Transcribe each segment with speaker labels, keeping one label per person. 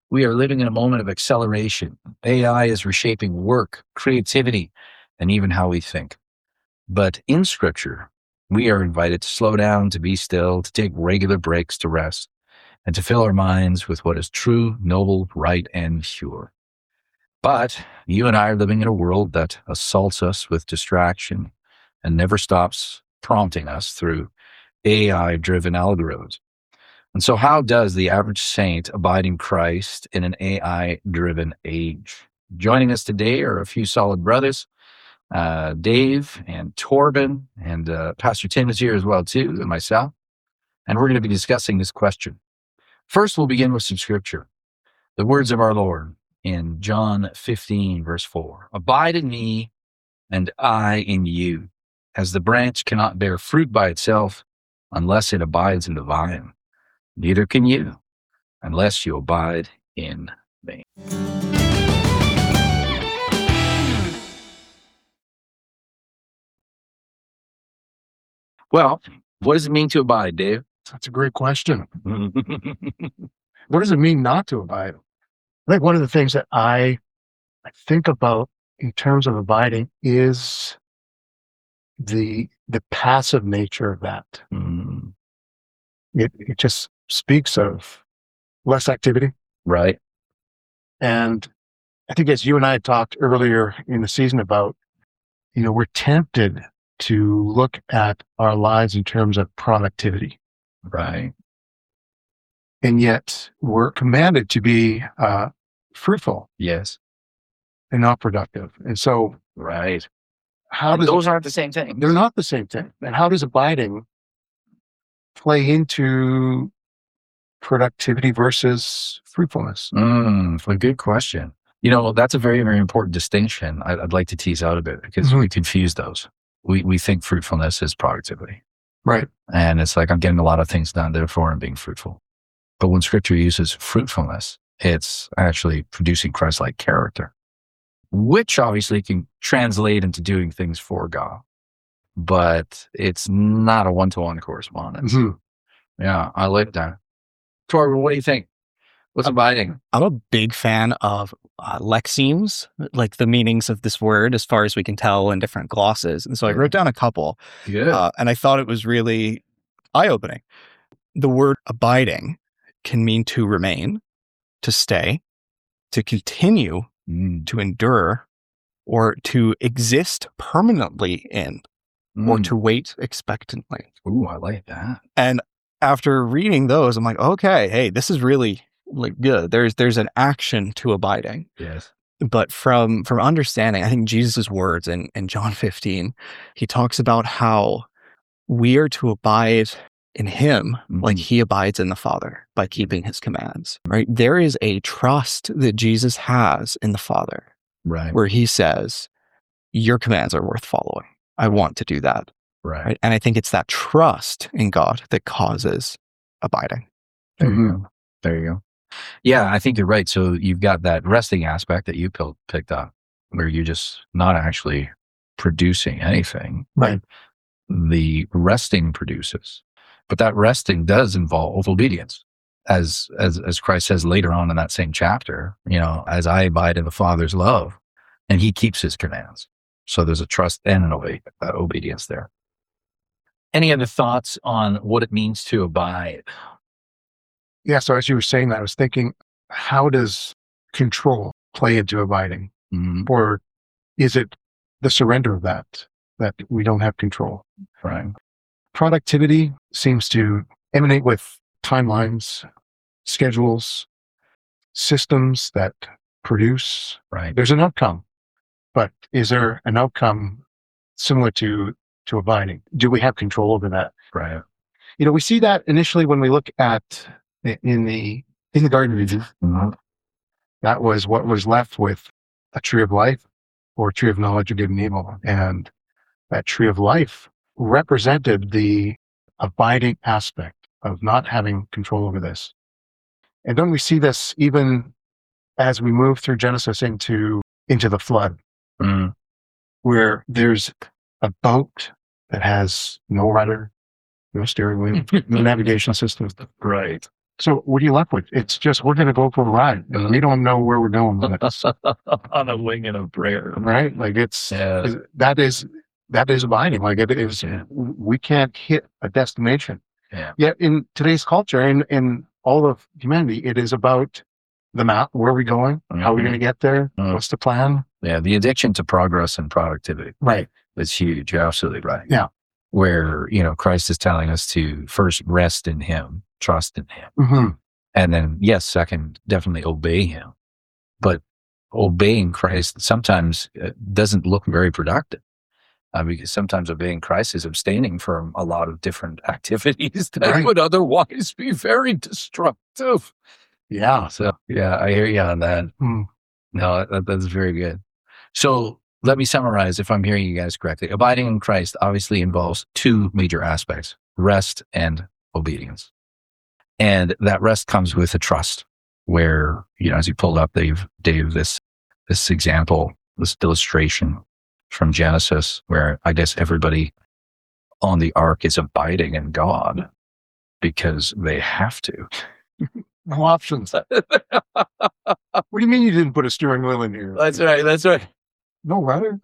Speaker 1: We are living in a moment of acceleration. AI is reshaping work, creativity, and even how we think. But in Scripture, we are invited to slow down, to be still, to take regular breaks to rest, and to fill our minds with what is true, noble, right, and pure. But you and I are living in a world that assaults us with distraction and never stops prompting us through AI-driven algorithms. And so how does the average saint abide in Christ in an AI-driven age? Joining us today are a few solid brothers, Dave and Torben, and Pastor Tim is here as well too, and myself. And we're going to be discussing this question. First, we'll begin with some scripture. The words of our Lord in John 15, verse 4. Abide in me, and I in you, as the branch cannot bear fruit by itself unless it abides in the vine. Neither can you, unless you abide in me. Well, what does it mean to abide, Dave?
Speaker 2: That's a great question. What does it mean not to abide? I think one of the things that I think about in terms of abiding is the passive nature of that.
Speaker 1: Mm,
Speaker 2: It just speaks of less activity.
Speaker 1: right.
Speaker 2: And I think as you and I had talked earlier in the season about, we're tempted to look at our lives in terms of productivity.
Speaker 1: Right.
Speaker 2: And yet we're commanded to be fruitful
Speaker 1: Yes.
Speaker 2: and not productive. And so
Speaker 1: Right.
Speaker 2: how does
Speaker 1: Those aren't the same thing.
Speaker 2: they're not the same thing. And how does abiding play into productivity versus fruitfulness?
Speaker 1: A good question. That's a very, very important distinction I'd like to tease out a bit because we confuse those. We think fruitfulness is productivity.
Speaker 2: Right.
Speaker 1: And it's like, I'm getting a lot of things done, therefore I'm being fruitful. But when scripture uses fruitfulness, it's actually producing Christ-like character, which obviously can translate into doing things for God, but it's not a one-to-one correspondence. Yeah, I like that. Torben, what do you think? What's abiding?
Speaker 3: I'm a big fan of lexemes, like the meanings of this word, as far as we can tell in different glosses. And so I wrote down a couple, and I thought it was really eye-opening. The word abiding can mean to remain, to stay, to continue, to endure, or to exist permanently in, or to wait expectantly.
Speaker 1: Ooh, I like that.
Speaker 3: And after reading those, I'm like, okay, hey, this is really good. There's an action to abiding.
Speaker 1: Yes.
Speaker 3: But from understanding, I think Jesus' words in John 15, he talks about how we are to abide in him like he abides in the Father by keeping his commands, right? There is a trust that Jesus has in the Father,
Speaker 1: right?
Speaker 3: Where he says, your commands are worth following. I want to do that.
Speaker 1: Right.
Speaker 3: And I think it's that trust in God that causes abiding.
Speaker 1: There you go. There you go. Yeah, I think you're right. So you've got that resting aspect that you picked up, where you're just not actually producing anything.
Speaker 2: Right.
Speaker 1: The resting produces, but that resting does involve obedience, as Christ says later on in that same chapter. As I abide in the Father's love, and He keeps His commands. So there's a trust and an obedience there. Any other thoughts on what it means to abide?
Speaker 2: Yeah, so as you were saying that, I was thinking, how does control play into abiding? Or is it the surrender of that we don't have control?
Speaker 1: Right.
Speaker 2: Productivity seems to emanate with timelines, schedules, systems that produce.
Speaker 1: Right.
Speaker 2: There's an outcome, but is there an outcome similar to abiding? Do we have control over that?
Speaker 1: Right.
Speaker 2: We see that initially when we look at in the Garden of Eden. That was what was left with a tree of life or a tree of knowledge of good and evil. And that tree of life represented the abiding aspect of not having control over this. And then we see this even as we move through Genesis into the flood, where there's a boat that has no rudder, no steering wheel, no navigation system.
Speaker 1: Right.
Speaker 2: So what are you left with? It's just, we're going to go for a ride and we don't know where we're going with it.
Speaker 1: On a wing and a prayer.
Speaker 2: Right? Like that is abiding. Like it is, we can't hit a destination.
Speaker 1: Yeah.
Speaker 2: Yet in today's culture, in all of humanity, it is about the map. Where are we going? How are we going to get there? What's the plan?
Speaker 1: Yeah. The addiction to progress and productivity.
Speaker 2: Right.
Speaker 1: It's huge. You're absolutely right.
Speaker 2: Yeah.
Speaker 1: Where, Christ is telling us to first rest in him, trust in him.
Speaker 2: Mm-hmm.
Speaker 1: And then, yes, second, definitely obey him. But obeying Christ sometimes doesn't look very productive. Because sometimes obeying Christ is abstaining from a lot of different activities that would otherwise be very destructive.
Speaker 2: Yeah.
Speaker 1: So, I hear you on that. No, that's very good. So let me summarize if I'm hearing you guys correctly. Abiding in Christ obviously involves two major aspects, rest and obedience. And that rest comes with a trust where, as you pulled up, Dave, this example, this illustration from Genesis, where I guess everybody on the ark is abiding in God because they have to.
Speaker 2: No options. What do you mean you didn't put a steering wheel in here?
Speaker 1: That's right.
Speaker 2: No rudder?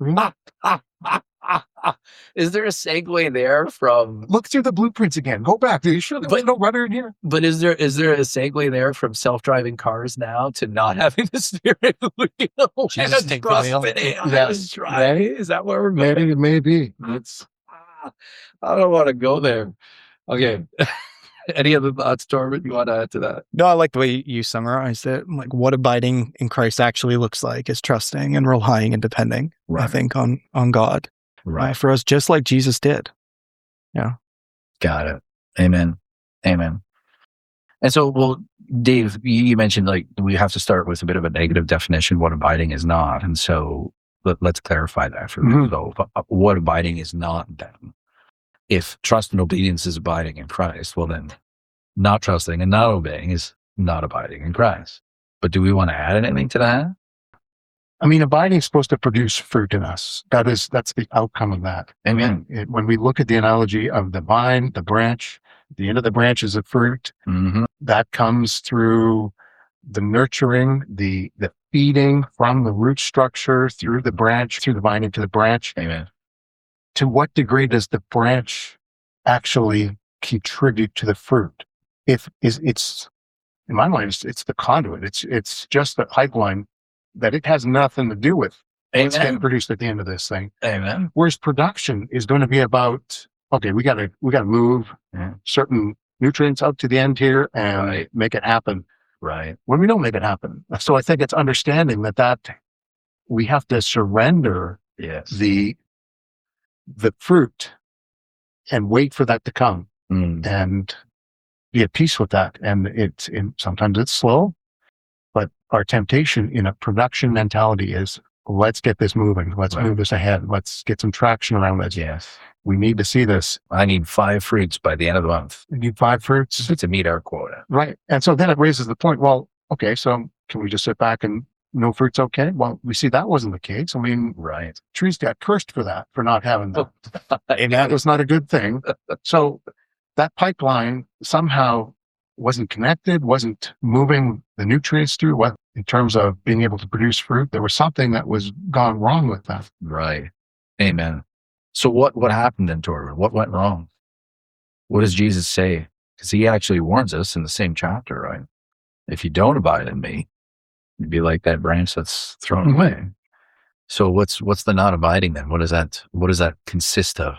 Speaker 1: Is there a segue there from...
Speaker 2: Look through the blueprints again. Go back. Are you sure there's no rudder in here?
Speaker 1: But is there a segue there from self-driving cars now to not having the steering wheel?
Speaker 3: Jesus, take the wheel.
Speaker 1: Yes, right. Is that where we're moving?
Speaker 2: Maybe.
Speaker 1: I don't want to go there. Okay. Any other thoughts, Torben, you want to add to that?
Speaker 3: No, I like the way you summarized it. Like what abiding in Christ actually looks like is trusting and relying and depending, I think, on God.
Speaker 1: Right.
Speaker 3: For us, just like Jesus did. Yeah.
Speaker 1: Got it. Amen. And so, well, Dave, you mentioned like we have to start with a bit of a negative definition what abiding is not. And so let's clarify that for me. So what abiding is not then. If trust and obedience is abiding in Christ, well then not trusting and not obeying is not abiding in Christ. But do we want to add anything to that?
Speaker 2: I mean, abiding is supposed to produce fruit in us. That's the outcome of that.
Speaker 1: Amen.
Speaker 2: When we look at the analogy of the vine, the branch, the end of the branch is a fruit.
Speaker 1: Mm-hmm.
Speaker 2: That comes through the nurturing, the feeding from the root structure through the branch, through the vine into the branch.
Speaker 1: Amen.
Speaker 2: To what degree does the branch actually contribute to the fruit? It's in my mind, it's the conduit. It's just the pipeline that it has nothing to do with what's getting produced at the end of this thing.
Speaker 1: Amen.
Speaker 2: Whereas production is going to be about, okay, we got to move certain nutrients out to the end here and make it happen.
Speaker 1: Right.
Speaker 2: When we don't make it happen. So I think it's understanding that we have to surrender the fruit and wait for that to come and be at peace with that. And sometimes it's slow, but our temptation in a production mentality is let's get this moving. Let's move this ahead. Let's get some traction around this.
Speaker 1: Yes.
Speaker 2: We need to see this.
Speaker 1: I need 5 fruits by the end of the month.
Speaker 2: We need 5 fruits
Speaker 1: to meet our quota.
Speaker 2: Right. And so then it raises the point, well, okay, so can we just sit back and no fruit's okay? Well, we see that wasn't the case. I mean, trees got cursed for that, for not having that. And that was not a good thing. So that pipeline somehow wasn't connected, wasn't moving the nutrients through in terms of being able to produce fruit. There was something that was gone wrong with that.
Speaker 1: Right. Amen. So what happened then, Torben? What went wrong? What does Jesus say? Because he actually warns us in the same chapter, right? If you don't abide in me, you'd be like that branch that's thrown away. So what's the not abiding then? What does that consist of?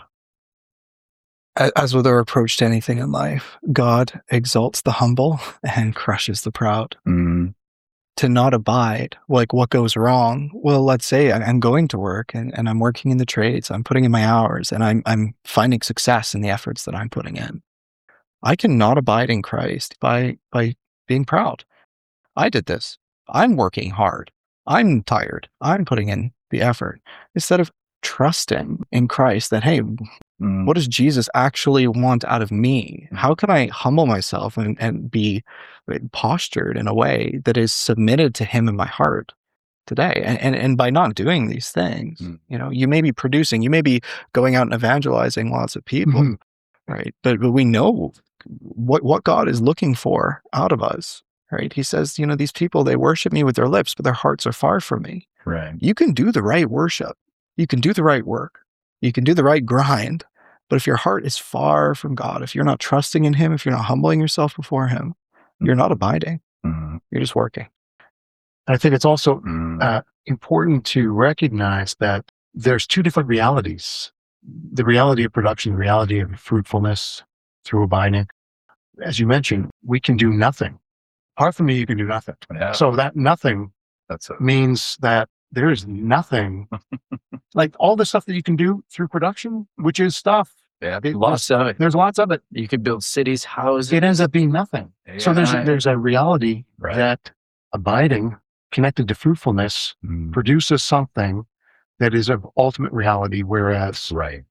Speaker 3: As with our approach to anything in life, God exalts the humble and crushes the proud. To not abide, like what goes wrong? Well, let's say I'm going to work and I'm working in the trades, I'm putting in my hours, and I'm finding success in the efforts that I'm putting in. I can not abide in Christ by being proud. I did this. I'm working hard. I'm tired. I'm putting in the effort. Instead of trusting in Christ that, hey, what does Jesus actually want out of me? How can I humble myself and be postured in a way that is submitted to him in my heart today? And by not doing these things, you may be producing, you may be going out and evangelizing lots of people, right? But we know what God is looking for out of us, right? He says, these people, they worship me with their lips, but their hearts are far from me.
Speaker 1: Right.
Speaker 3: You can do the right worship. You can do the right work. You can do the right grind. But if your heart is far from God, if you're not trusting in him, if you're not humbling yourself before him, you're not abiding.
Speaker 1: Mm-hmm.
Speaker 3: You're just working.
Speaker 2: I think it's also important to recognize that there's two different realities. The reality of production, the reality of fruitfulness through abiding. As you mentioned, we can do nothing. Apart from me, you can do nothing.
Speaker 1: Yeah.
Speaker 2: So that nothing means that there is nothing like all the stuff that you can do through production, which is stuff.
Speaker 1: Yeah, lots of it.
Speaker 2: There's lots of it.
Speaker 1: You could build cities, houses.
Speaker 2: It ends up being nothing.
Speaker 1: Yeah.
Speaker 2: So there's a reality that abiding, connected to fruitfulness, produces something that is of ultimate reality, whereas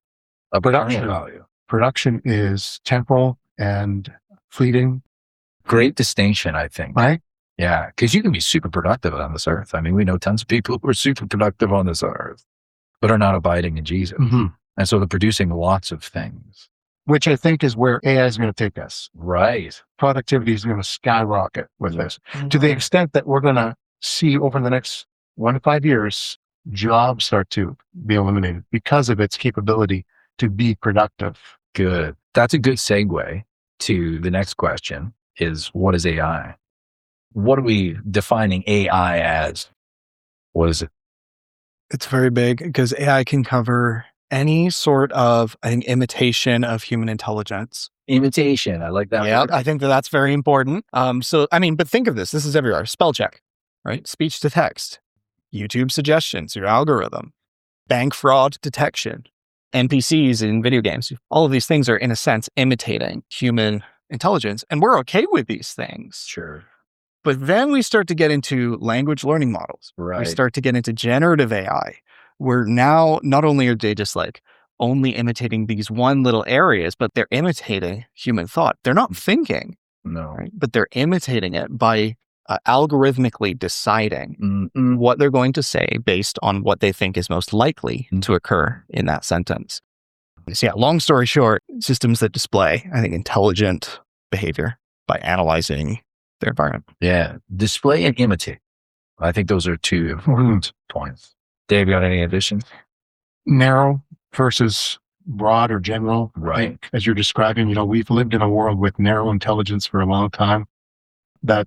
Speaker 2: production is temporal and fleeting.
Speaker 1: Great distinction, I think.
Speaker 2: Right?
Speaker 1: Yeah, because you can be super productive on this earth. I mean, we know tons of people who are super productive on this earth, but are not abiding in Jesus.
Speaker 2: Mm-hmm.
Speaker 1: And so they're producing lots of things.
Speaker 2: Which I think is where AI is going to take us.
Speaker 1: Right.
Speaker 2: Productivity is going to skyrocket with this, to the extent that we're going to see over the next 1 to 5 years, jobs start to be eliminated because of its capability to be productive.
Speaker 1: Good. That's a good segue to the next question is, what is AI? What are we defining AI as? What is it?
Speaker 3: It's very big because AI can cover any sort of, I think, imitation of human intelligence.
Speaker 1: Imitation. I like that.
Speaker 3: Yeah,
Speaker 1: word.
Speaker 3: I think that's very important. But think of this. This is everywhere. Spell check, right? Speech to text, YouTube suggestions, your algorithm, bank fraud detection, NPCs in video games. All of these things are, in a sense, imitating human intelligence. And we're okay with these things.
Speaker 1: Sure.
Speaker 3: But then we start to get into language learning models.
Speaker 1: Right.
Speaker 3: We start to get into generative AI, where now not only are they just like only imitating these one little areas, but they're imitating human thought. They're not thinking, right? But they're imitating it by algorithmically deciding what they're going to say based on what they think is most likely to occur in that sentence. So yeah, long story short, systems that display, I think, intelligent behavior by analyzing their environment.
Speaker 1: Yeah. Display and imitate. I think those are two important points. Dave, got any additions?
Speaker 2: Narrow versus broad or general.
Speaker 1: Right.
Speaker 2: As you're describing, we've lived in a world with narrow intelligence for a long time. That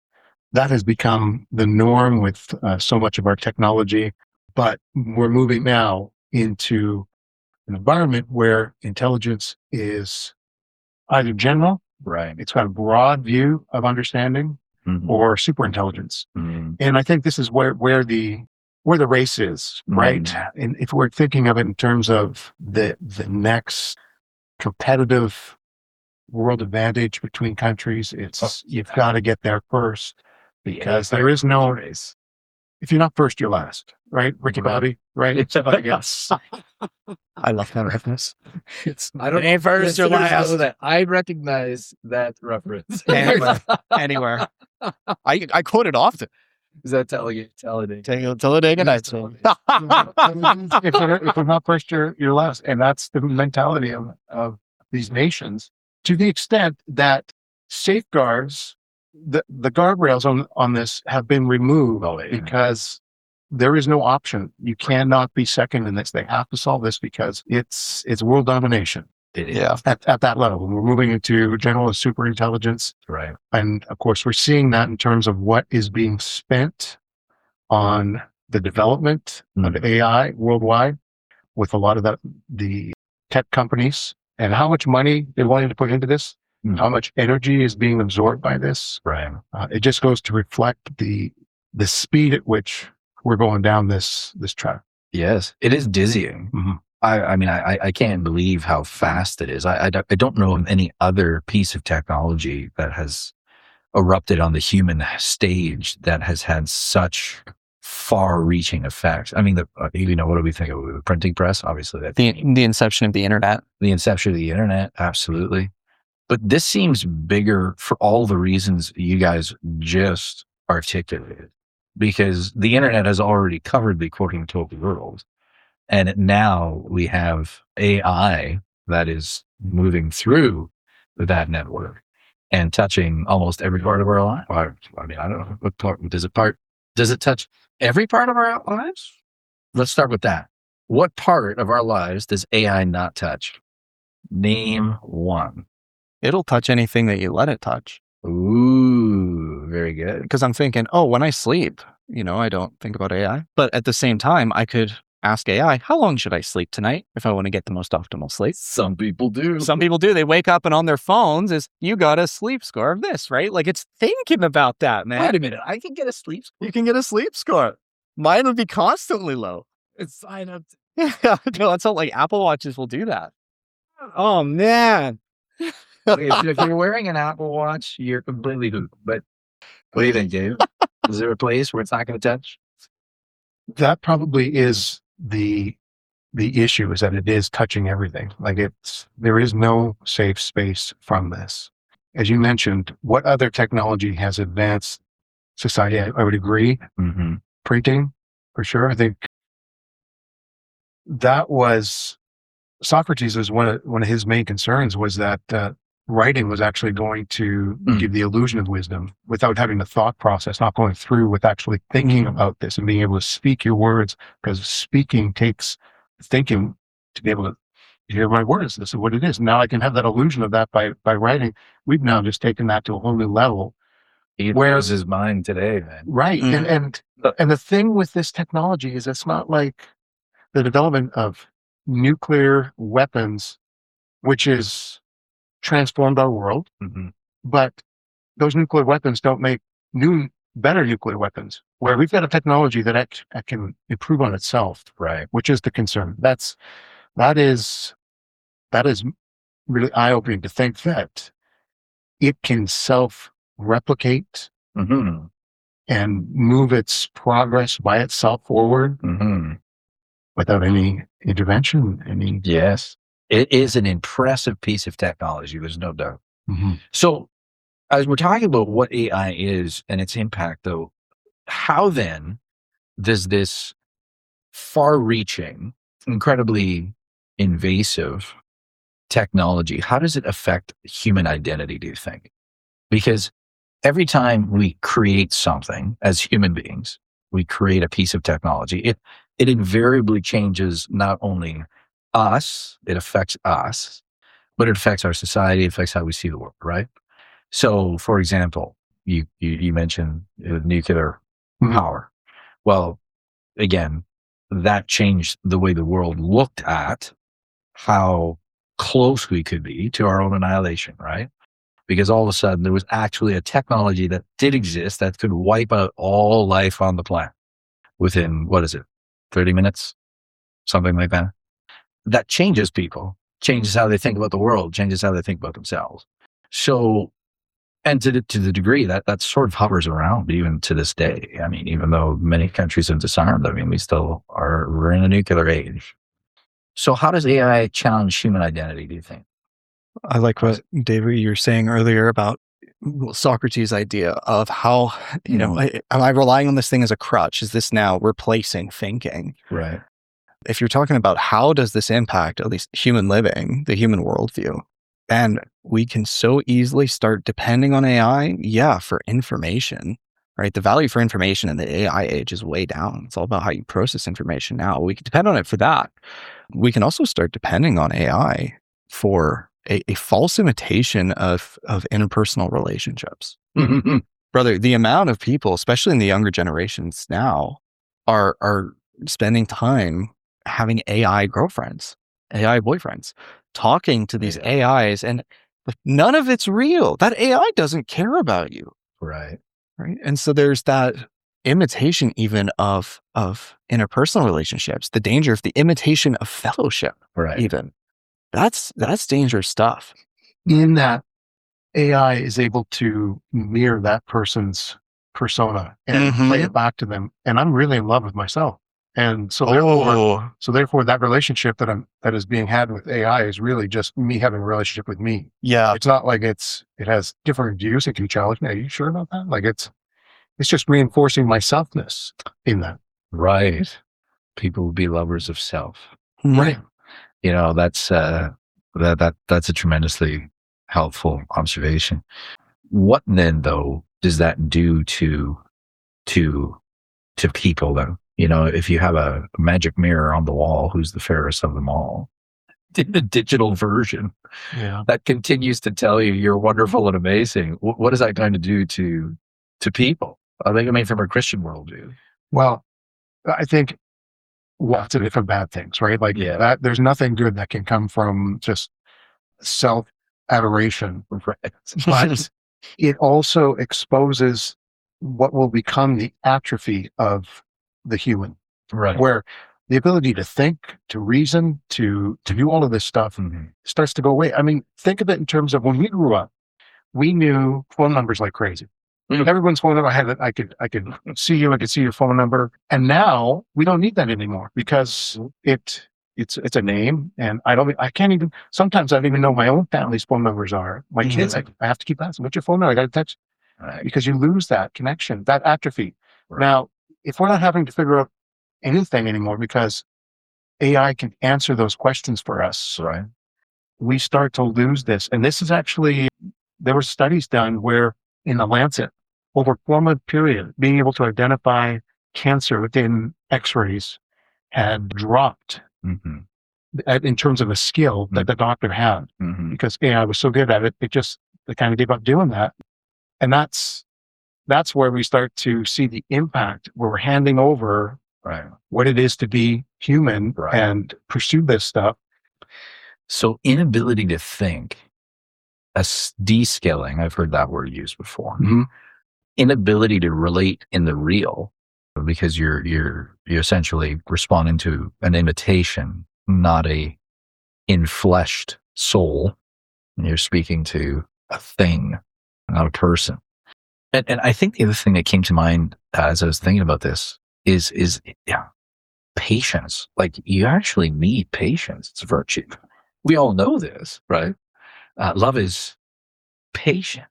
Speaker 2: has become the norm with so much of our technology, but we're moving now into an environment where intelligence is either general,
Speaker 1: right? It's
Speaker 2: got a broad view of understanding, or super intelligence. And I think this is where the race is, right? And if we're thinking of it in terms of the next competitive world advantage between countries, it's you've got to get there first, because there is no race. If you're not first, you're last, right? Ricky Bobby, right? Yes.
Speaker 3: I love that reference.
Speaker 4: I don't know first or last. I recognize that reference.
Speaker 3: Anywhere. I quote it often.
Speaker 4: Is that Talladega?
Speaker 3: Talladega Nights.
Speaker 2: If you're not first, you're last. And that's the mentality of these nations, to the extent that safeguards, the guardrails on this have been removed because there is no option. You cannot be second in this. They have to solve this because it's world domination.
Speaker 3: Yeah.
Speaker 2: At that level. We're moving into general and super intelligence.
Speaker 1: Right.
Speaker 2: And of course, we're seeing that in terms of what is being spent on the development of AI worldwide, with a lot of the tech companies, and how much money they're wanting to put into this, how much energy is being absorbed by this.
Speaker 1: Right.
Speaker 2: It just goes to reflect the speed at which we're going down this track.
Speaker 1: Yes, it is dizzying. I mean, I can't believe how fast it is. I don't know of any other piece of technology that has erupted on the human stage that has had such far-reaching effects. I mean, what do we think of the printing press? Obviously,
Speaker 3: the inception of the internet.
Speaker 1: The inception of the internet, absolutely. But this seems bigger for all the reasons you guys just articulated, because the internet has already covered the quote-unquote world. And now we have AI that is moving through that network and touching almost every part of our life. I mean, I don't know what part does it touch every part of our lives? Let's start with that. What part of our lives does AI not touch? Name one.
Speaker 3: It'll touch anything that you let it touch.
Speaker 1: Ooh, very good.
Speaker 3: Because I'm thinking, when I sleep, I don't think about AI. But at the same time, I could ask AI, how long should I sleep tonight if I want to get the most optimal sleep?
Speaker 1: Some people do.
Speaker 3: Some people do. They wake up and on their phones is, you got a sleep score of this, right? Like it's thinking about that, man.
Speaker 1: Wait a minute. I can get a sleep score.
Speaker 3: You can get a sleep score. Mine would be constantly low.
Speaker 4: It's sign up.
Speaker 3: Yeah, no, that's how like Apple Watches will do that. Oh, man.
Speaker 1: If you're wearing an Apple Watch, you're completely hooked. But what do you think, Dave? Is there a place where it's not going to touch?
Speaker 2: That probably is the issue, is that it is touching everything. Like there is no safe space from this. As you mentioned, what other technology has advanced society? I would agree.
Speaker 1: Mm-hmm.
Speaker 2: Printing, for sure. I think that was Socrates was one of his main concerns was that writing was actually going to give the illusion of wisdom without having the thought process, not going through with actually thinking about this and being able to speak your words, because speaking takes thinking to be able to hear my words. This is what it is. Now I can have that illusion of that by writing. We've now just taken that to a whole new level.
Speaker 1: He knows his mind today, man.
Speaker 2: Right. And the thing with this technology is it's not like the development of nuclear weapons, which is transformed our world, but those nuclear weapons don't make better nuclear weapons, where we've got a technology that can improve on itself,
Speaker 1: right?
Speaker 2: Which is the concern. That is really eye-opening to think that it can self-replicate and move its progress by itself forward without any intervention.
Speaker 1: Yes. It is an impressive piece of technology. There's no doubt. So as we're talking about what AI is and its impact, though, how then does this far-reaching, incredibly invasive technology, how does it affect human identity, do you think? Because every time we create something as human beings, we create a piece of technology, it invariably changes not only us, it affects us, but it affects our society, it affects how we see the world, right? So, for example, you mentioned nuclear power. Well, again, that changed the way the world looked at how close we could be to our own annihilation, right? Because all of a sudden there was actually a technology that did exist that could wipe out all life on the planet within, 30 minutes? Something like that. That changes people, changes how they think about the world, changes how they think about themselves. So, and to the degree that sort of hovers around even to this day. I mean, even though many countries have disarmed, we're in a nuclear age. So how does AI challenge human identity, do you think?
Speaker 3: I like what, David, you were saying earlier about Socrates' idea of how, am I relying on this thing as a crutch? Is this now replacing thinking?
Speaker 1: Right.
Speaker 3: If you're talking about how does this impact at least human living, the human worldview, and we can so easily start depending on AI, for information, right? The value for information in the AI age is way down. It's all about how you process information now. We can depend on it for that. We can also start depending on AI for a false imitation of interpersonal relationships. Brother, the amount of people, especially in the younger generations now, are spending time having AI girlfriends, AI boyfriends, talking to these AIs, and none of it's real. That AI doesn't care about you.
Speaker 1: Right.
Speaker 3: And so there's that imitation even of interpersonal relationships, the danger of the imitation of fellowship, even. That's dangerous stuff.
Speaker 2: In that AI is able to mirror that person's persona and play it back to them. And I'm really in love with myself. And so therefore that relationship that is being had with AI is really just me having a relationship with me.
Speaker 3: Yeah.
Speaker 2: It's not like it has different views. It can challenge me. Are you sure about that? Like it's just reinforcing my selfness in that.
Speaker 1: Right. People will be lovers of self.
Speaker 2: Right.
Speaker 1: That's That's a tremendously helpful observation. What then, though, does that do to people, though? If you have a magic mirror on the wall, who's the fairest of them all? In the digital version, that continues to tell you you're wonderful and amazing. What is that going to do to people? I mean, from a Christian worldview.
Speaker 2: Well, I think lots of different bad things, right? Like that, there's nothing good that can come from just self-adoration.
Speaker 1: Right.
Speaker 2: But it also exposes what will become the atrophy of the human,
Speaker 1: right?
Speaker 2: Where the ability to think, to reason, to do all of this stuff starts to go away. I mean, think of it in terms of when we grew up, we knew phone numbers like crazy. Everyone's phone number. I could see you. I could see your phone number. And now we don't need that anymore because it's a name, and sometimes I don't even know my own family's phone numbers are. My kids, I have to keep asking, what's your phone number? I got to text, because you lose that connection, that atrophy. Right. Now, if we're not having to figure out anything anymore because AI can answer those questions for us,
Speaker 1: right,
Speaker 2: we start to lose this. And this is actually, there were studies done where in the Lancet, over a 4-month period, being able to identify cancer within X-rays had dropped in terms of a skill that the doctor had, because AI was so good at it, they kind of gave up doing that. And that's where we start to see the impact, where we're handing over what it is to be human and pursue this stuff.
Speaker 1: So inability to think, de-skilling, I've heard that word used before. Inability to relate in the real, because you're essentially responding to an imitation, not a infleshed soul. You're speaking to a thing, not a person. And I think the other thing that came to mind as I was thinking about this is patience. Like, you actually need patience. It's a virtue. We all know this, right? Love is patient.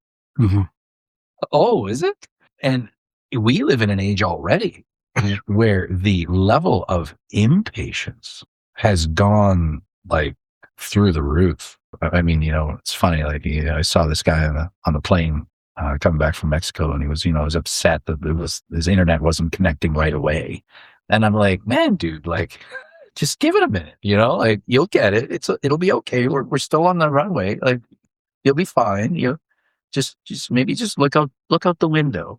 Speaker 1: Oh, is it? And we live in an age already where the level of impatience has gone like through the roof. I mean, it's funny. Like, I saw this guy on the plane coming back from Mexico, and he was upset that his internet wasn't connecting right away. And I'm like, man, dude, like, just give it a minute. Like, you'll get it. It'll be okay. We're still on the runway. Like, you'll be fine. Just maybe just look out the window,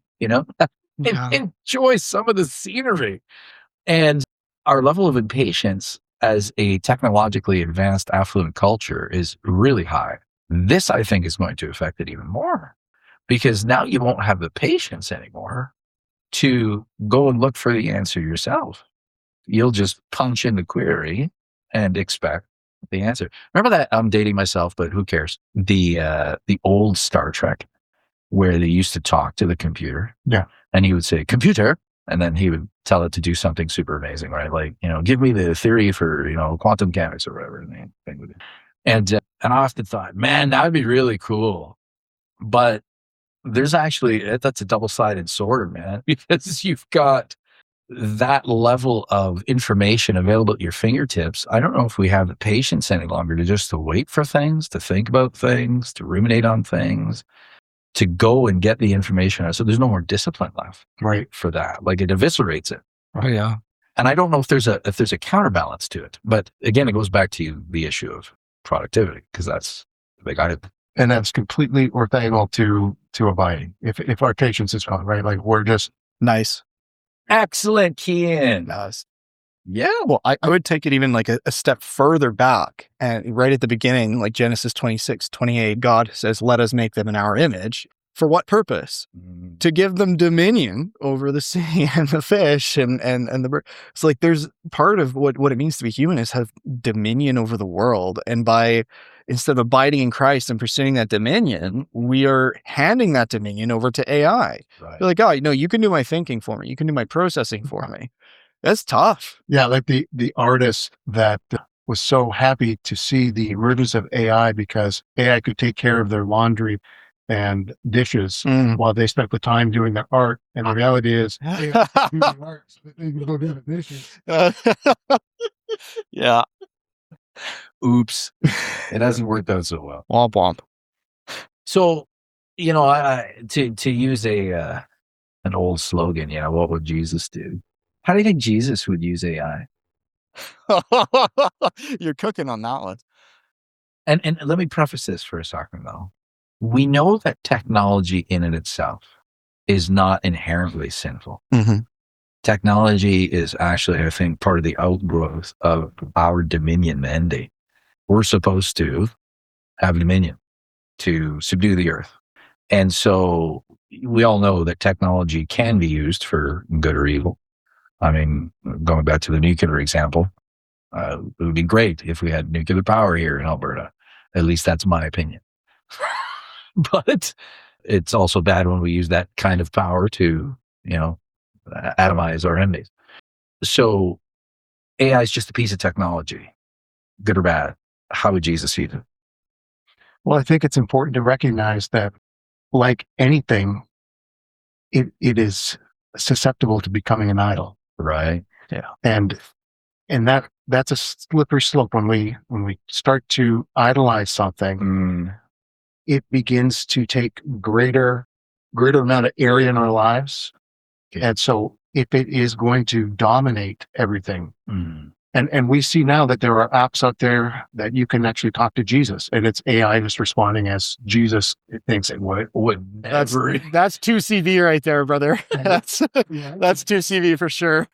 Speaker 1: and enjoy some of the scenery. And our level of impatience as a technologically advanced, affluent culture is really high. This, I think, is going to affect it even more, because now you won't have the patience anymore to go and look for the answer yourself. You'll just punch in the query and expect the answer. Remember that? I'm dating myself, but who cares? The old Star Trek, where they used to talk to the computer.
Speaker 2: Yeah.
Speaker 1: And he would say, "Computer," and then he would tell it to do something super amazing, right? Like, give me the theory for, quantum mechanics or whatever. And I often thought, man, that would be really cool. But there's actually, that's a double-sided sword, man, because you've got that level of information available at your fingertips. I don't know if we have the patience any longer to wait for things, to think about things, to ruminate on things, to go and get the information. So there's no more discipline left,
Speaker 2: right,
Speaker 1: for that. Like, it eviscerates it.
Speaker 3: Oh yeah.
Speaker 1: And I don't know if there's a counterbalance to it. But again, it goes back to the issue of productivity, because that's the big item.
Speaker 2: And that's completely orthogonal to abiding. If our patience is gone, right? Like, we're just
Speaker 3: nice.
Speaker 1: Excellent, Kian.
Speaker 3: Yeah. Well, I would take it even like a step further back, and right at the beginning, like Genesis 26:28, God says, "Let us make them in our image." For what purpose? To give them dominion over the sea and the fish and the bird. So, like, there's part of what it means to be human is have dominion over the world. And instead of abiding in Christ and pursuing that dominion, we are handing that dominion over to AI. Right. You're like, oh, you can do my thinking for me. You can do my processing for me. That's tough.
Speaker 2: Yeah, like the artist that was so happy to see the emergence of AI because AI could take care of their laundry and dishes while they spent the time doing their art. And the reality is, AI can do the art so that they can go do the dishes.
Speaker 3: Yeah.
Speaker 1: Oops. It hasn't worked out so well.
Speaker 3: Womp womp.
Speaker 1: So, to use an old slogan, what would Jesus do? How do you think Jesus would use AI?
Speaker 3: You're cooking on that one.
Speaker 1: And let me preface this for a second, though. We know that technology in and itself is not inherently sinful.
Speaker 3: Mm-hmm.
Speaker 1: Technology is actually, I think, part of the outgrowth of our dominion mandate. We're supposed to have dominion, to subdue the earth. And so we all know that technology can be used for good or evil. I mean, going back to the nuclear example, it would be great if we had nuclear power here in Alberta. At least that's my opinion. But it's also bad when we use that kind of power to, atomize our enemies. So AI is just a piece of technology, good or bad. How would Jesus see it?
Speaker 2: Well, I think it's important to recognize that, like anything, it is susceptible to becoming an idol.
Speaker 1: Right.
Speaker 2: Yeah. And that's a slippery slope. When we start to idolize something, it begins to take greater amount of area in our lives. Okay. And so if it is going to dominate everything, and we see now that there are apps out there that you can actually talk to Jesus, and it's AI just responding as Jesus thinks it would never.
Speaker 3: That's 2CV right there, brother. That's 2CV for sure.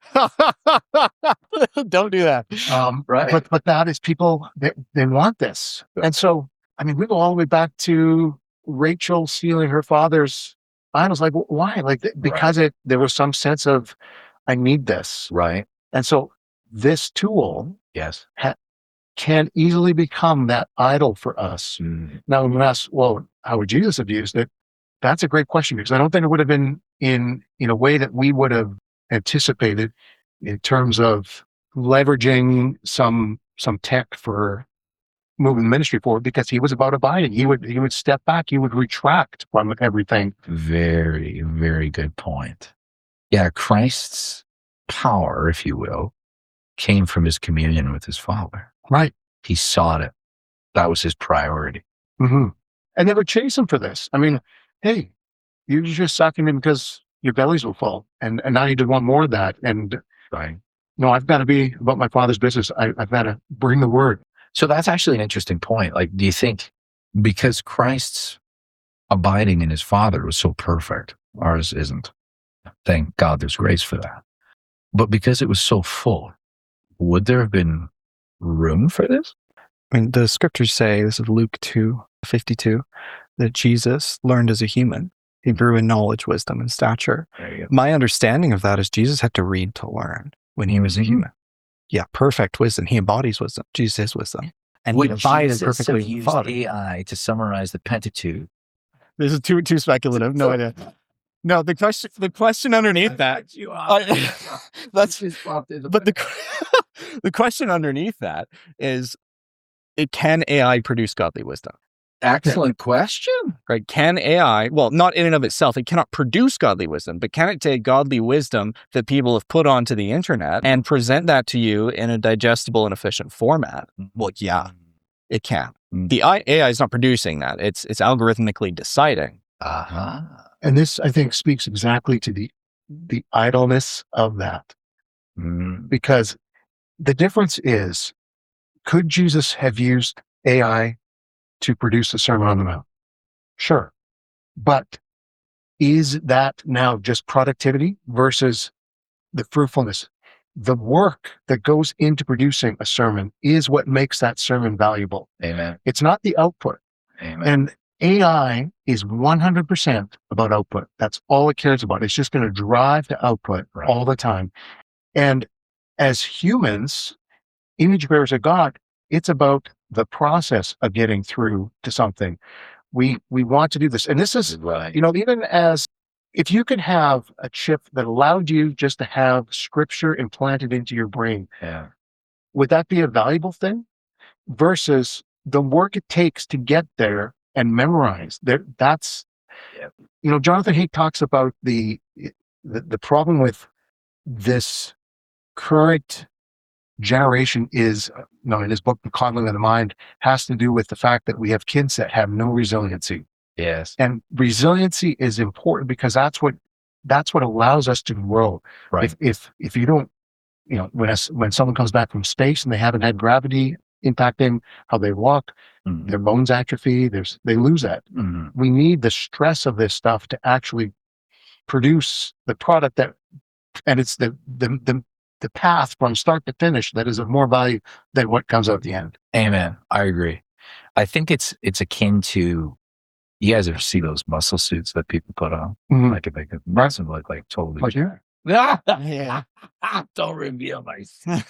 Speaker 3: Don't do that.
Speaker 2: Right. But that is people that they want this. And so, I mean, we go all the way back to Rachel stealing her father's idols. Like, why? Like, because there was some sense of, I need this.
Speaker 1: Right.
Speaker 2: And so this tool
Speaker 1: yes
Speaker 2: can easily become that idol for us. Now, when we ask, well, how would Jesus have used it? That's a great question, because I don't think it would have been in a way that we would have anticipated in terms of leveraging some tech for moving the ministry forward, because he was about abiding. He would step back. He would retract from everything.
Speaker 1: Very, very good point. Yeah, Christ's power, if you will, came from his communion with his Father.
Speaker 2: Right.
Speaker 1: He sought it. That was his priority.
Speaker 2: Mm-hmm. And they would chase him for this. I mean, hey, you're just sucking him because your bellies will full, and now you just want more of that. And
Speaker 1: right.
Speaker 2: No, I've got to be about my Father's business. I've got to bring the word.
Speaker 1: So that's actually an interesting point. Like, do you think because Christ's abiding in his Father was so perfect, ours isn't? Thank God there's grace for that. But because it was so full, would there have been room for this?
Speaker 3: I mean, the scriptures say, this is Luke 2:52, that Jesus learned as a human. He grew in knowledge, wisdom, and stature. My understanding of that is Jesus had to read to learn when he was a human. Yeah, perfect wisdom. He embodies wisdom. Jesus is wisdom. And
Speaker 1: would
Speaker 3: he abided
Speaker 1: Jesus
Speaker 3: perfectly
Speaker 1: have
Speaker 3: in the
Speaker 1: used
Speaker 3: Father.
Speaker 1: AI to summarize the Pentateuch?
Speaker 3: This is too speculative. No idea. No, the question underneath that. The question underneath that is, can AI produce godly wisdom?
Speaker 1: Excellent question.
Speaker 3: Right? Can AI, well, not in and of itself, it cannot produce godly wisdom, but can it take godly wisdom that people have put onto the internet and present that to you in a digestible and efficient format? Well, yeah, it can. The AI is not producing that. It's algorithmically deciding.
Speaker 2: And this, I think, speaks exactly to the idleness of that. Because the difference is, could Jesus have used AI to produce the Sermon on the Mount? Sure. But is that now just productivity versus the fruitfulness? The work that goes into producing a sermon is what makes that sermon valuable.
Speaker 1: Amen.
Speaker 2: It's not the output.
Speaker 1: Amen.
Speaker 2: And AI is 100% about output. That's all it cares about. It's just going to drive to output all the time. And as humans, image bearers of God, it's about the process of getting through to something. We want to do this. And this is, even as if you could have a chip that allowed you just to have scripture implanted into your brain, would that be a valuable thing? Versus the work it takes to get there and memorize. That's, Jonathan Haidt talks about the problem with this current generation is, in his book, The Coddling of the Mind, has to do with the fact that we have kids that have no resiliency.
Speaker 1: Yes.
Speaker 2: And resiliency is important because that's what allows us to grow.
Speaker 1: Right.
Speaker 2: If you don't, when someone comes back from space and they haven't had gravity impacting how they walk, their bones atrophy, they lose that. We need the stress of this stuff to actually produce the product and it's the path from start to finish that is of more value than what comes out at the end.
Speaker 1: Amen. I agree. I think it's akin to, you guys ever see those muscle suits that people put on? Like if they could look like totally.
Speaker 2: Like, yeah.
Speaker 4: Yeah. Don't reveal my.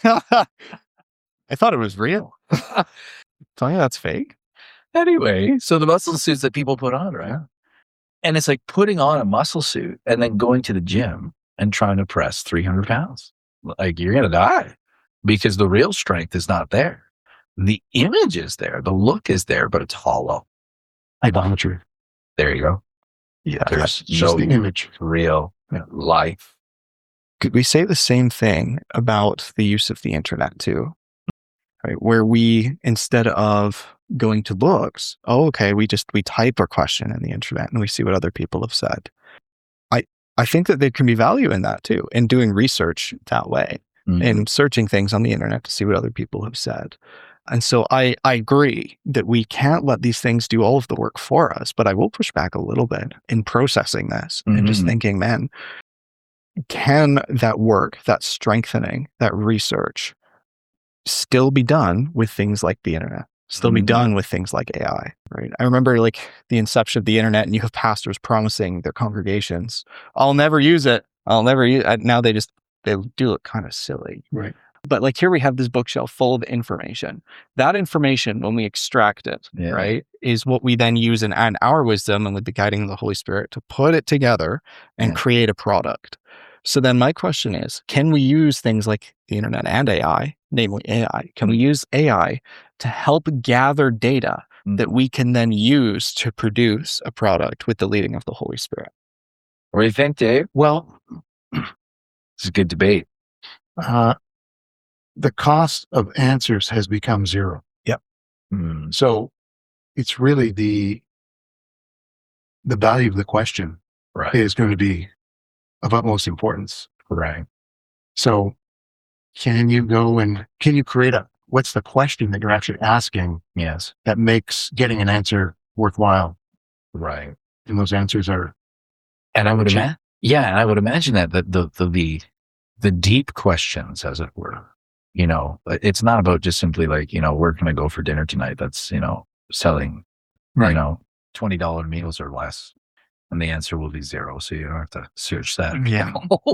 Speaker 3: I thought it was real. Tell you that's fake.
Speaker 1: Anyway, so the muscle suits that people put on, right? Yeah. And it's like putting on a muscle suit and then going to the gym and trying to press 300 pounds. Like, you're going to die because the real strength is not there. The image is there. The look is there, but it's hollow.
Speaker 2: Idolatry.
Speaker 1: There you go.
Speaker 2: Yeah.
Speaker 1: There's
Speaker 2: just the image.
Speaker 1: Real life.
Speaker 3: Could we say the same thing about the use of the internet too? Right, where we, instead of going to books, we type our question in the internet and we see what other people have said. I think that there can be value in that too, in doing research that way, in searching things on the internet to see what other people have said. And so I agree that we can't let these things do all of the work for us, but I will push back a little bit in processing this and just thinking, man, can that work, that strengthening, that research still be done with things like the internet? Still be done with things like AI, right? I remember like the inception of the internet, and you have pastors promising their congregations, I'll never use it. I'll never use it. Now they do look kind of silly.
Speaker 2: Right.
Speaker 3: But like here we have this bookshelf full of information. That information, when we extract it, right, is what we then use in our wisdom and with the guiding of the Holy Spirit to put it together and create a product. So then my question is, can we use things like the internet and AI, namely AI, can we use AI to help gather data that we can then use to produce a product with the leading of the Holy Spirit?
Speaker 1: What do you think, Dave?
Speaker 2: Well,
Speaker 1: it's a good debate.
Speaker 2: The cost of answers has become zero.
Speaker 3: Yep.
Speaker 2: So it's really the value of the question is going to be of utmost importance.
Speaker 1: Right.
Speaker 2: So can you create what's the question that you're actually asking?
Speaker 1: Yes.
Speaker 2: That makes getting an answer worthwhile.
Speaker 1: Right.
Speaker 2: And those answers are.
Speaker 1: And I would imagine that the deep questions, as it were, it's not about just simply like, where can I go for dinner tonight? That's, selling, $20 meals or less. And the answer will be zero. So you don't have to search that.
Speaker 3: Yeah.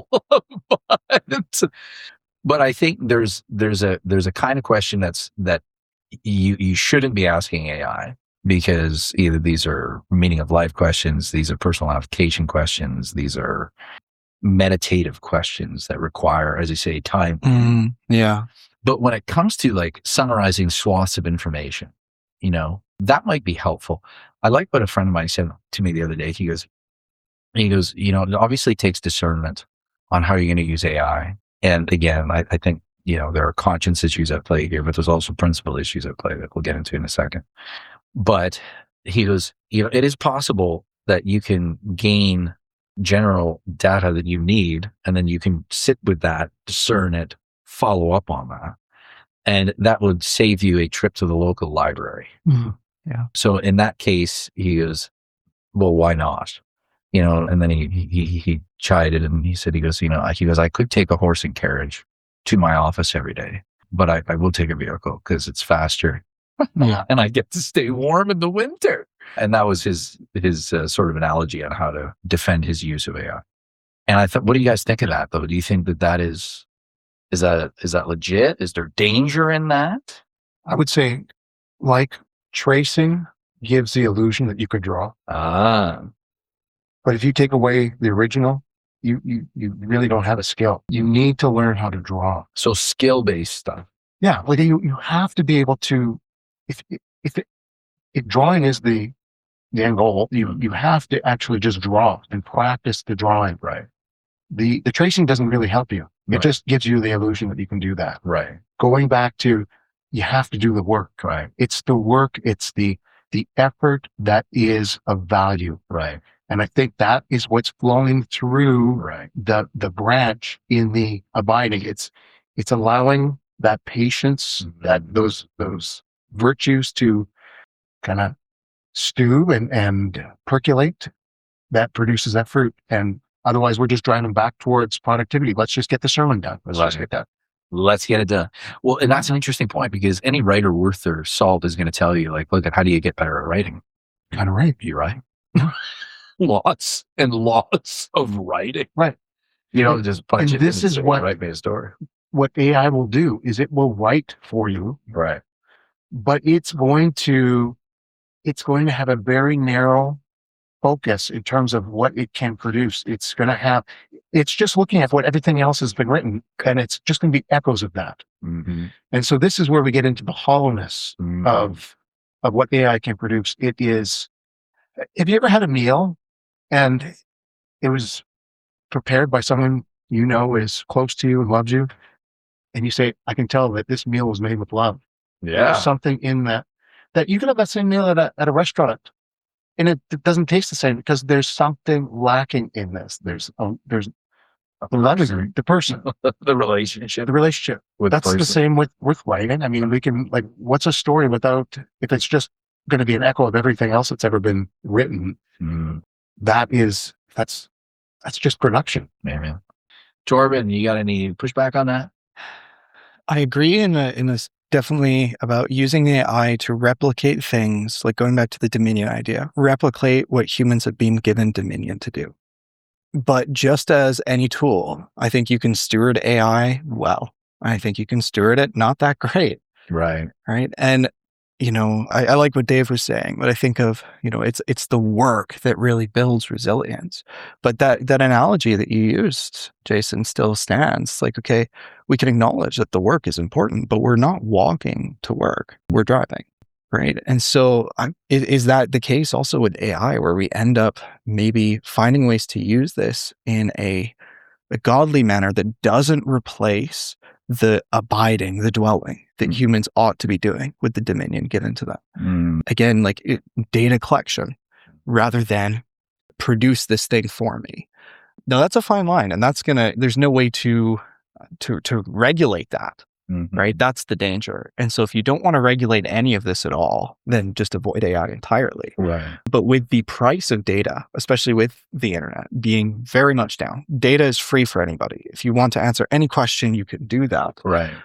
Speaker 1: But I think there's a kind of question that you shouldn't be asking AI, because either these are meaning of life questions, these are personal application questions, these are meditative questions that require, as you say, time.
Speaker 3: Yeah.
Speaker 1: But when it comes to like summarizing swaths of information, that might be helpful. I like what a friend of mine said to me the other day. He goes, it obviously takes discernment on how you're going to use AI. And again, I think, there are conscience issues at play here, but there's also principle issues at play that we'll get into in a second. But he goes, it is possible that you can gain general data that you need, and then you can sit with that, discern it, follow up on that. And that would save you a trip to the local library.
Speaker 3: Yeah.
Speaker 1: So in that case, he goes, well, why not? And then he chided and he said, he goes, I could take a horse and carriage to my office every day, but I will take a vehicle because it's faster. And I get to stay warm in the winter. And that was his sort of analogy on how to defend his use of AI. And I thought, what do you guys think of that though? Do you think that is that legit? Is there danger in that?
Speaker 2: I would say, like, tracing gives the illusion that you could draw. But if you take away the original, you really don't have a skill. You need to learn how to draw.
Speaker 1: So skill-based stuff.
Speaker 2: Yeah, like you have to be able to. If drawing is the end goal, you have to actually just draw and practice the drawing.
Speaker 1: Right.
Speaker 2: The tracing doesn't really help you. It
Speaker 1: Right.
Speaker 2: just gives you the illusion that you can do that.
Speaker 1: Right.
Speaker 2: Going back to, you have to do the work.
Speaker 1: Right.
Speaker 2: It's the work. It's the effort that is of value.
Speaker 1: Right.
Speaker 2: And I think that is what's flowing through
Speaker 1: Right.
Speaker 2: the branch in the abiding. It's allowing that patience, that those virtues to kind of stew and percolate, that produces that fruit. And otherwise we're just driving back towards productivity. Let's just get the sermon done. Let's just get that.
Speaker 1: Let's get it done. Well, and that's an interesting point, because any writer worth their salt is going to tell you, like, look at how do you get better at writing?
Speaker 2: Kind of right.
Speaker 1: You right? Lots and lots of writing.
Speaker 2: Right.
Speaker 1: You know, just punch
Speaker 2: And
Speaker 1: it
Speaker 2: this
Speaker 1: in and
Speaker 2: is
Speaker 1: say,
Speaker 2: what-
Speaker 1: write me a story.
Speaker 2: What AI will do is it will write for you,
Speaker 1: Right.
Speaker 2: but it's going to have a very narrow focus in terms of what it can produce. It's just looking at what everything else has been written, and it's just going to be echoes of that.
Speaker 1: Mm-hmm.
Speaker 2: And so this is where we get into the hollowness of what AI can produce. It is, have you ever had a meal and it was prepared by someone you know is close to you and loves you, and you say, I can tell that this meal was made with love.
Speaker 1: Yeah.
Speaker 2: There's something in that you can have that same meal at a restaurant, and it doesn't taste the same because there's something lacking in this. There's the loving, the person,
Speaker 1: The relationship
Speaker 2: the relationship.
Speaker 1: with
Speaker 2: That's
Speaker 1: the
Speaker 2: the same with writing. I mean, we can, like, what's a story without, if it's just going to be an echo of everything else that's ever been written?
Speaker 1: Mm,
Speaker 2: That's just production.
Speaker 1: man. Torben, you got any pushback on that?
Speaker 3: I agree in this definitely about using the AI to replicate things, like going back to the dominion idea, replicate what humans have been given dominion to do. But just as any tool, I think you can steward AI well. I think you can steward it not that great,
Speaker 1: Right.
Speaker 3: right? And I like what Dave was saying, but I think of, it's the work that really builds resilience. But that analogy that you used, Jason, still stands. Like, okay, we can acknowledge that the work is important, but we're not walking to work. We're driving, right? And so is that the case also with AI, where we end up maybe finding ways to use this in a godly manner that doesn't replace the abiding, the dwelling that humans ought to be doing with the dominion given to them. Again, like data collection rather than produce this thing for me. Now that's a fine line, and there's no way to regulate that, right? That's the danger. And so if you don't want to regulate any of this at all, then just avoid AI entirely.
Speaker 1: Right.
Speaker 3: But with the price of data, especially with the internet being very much down, data is free for anybody. If you want to answer any question, you can do that.
Speaker 1: Right.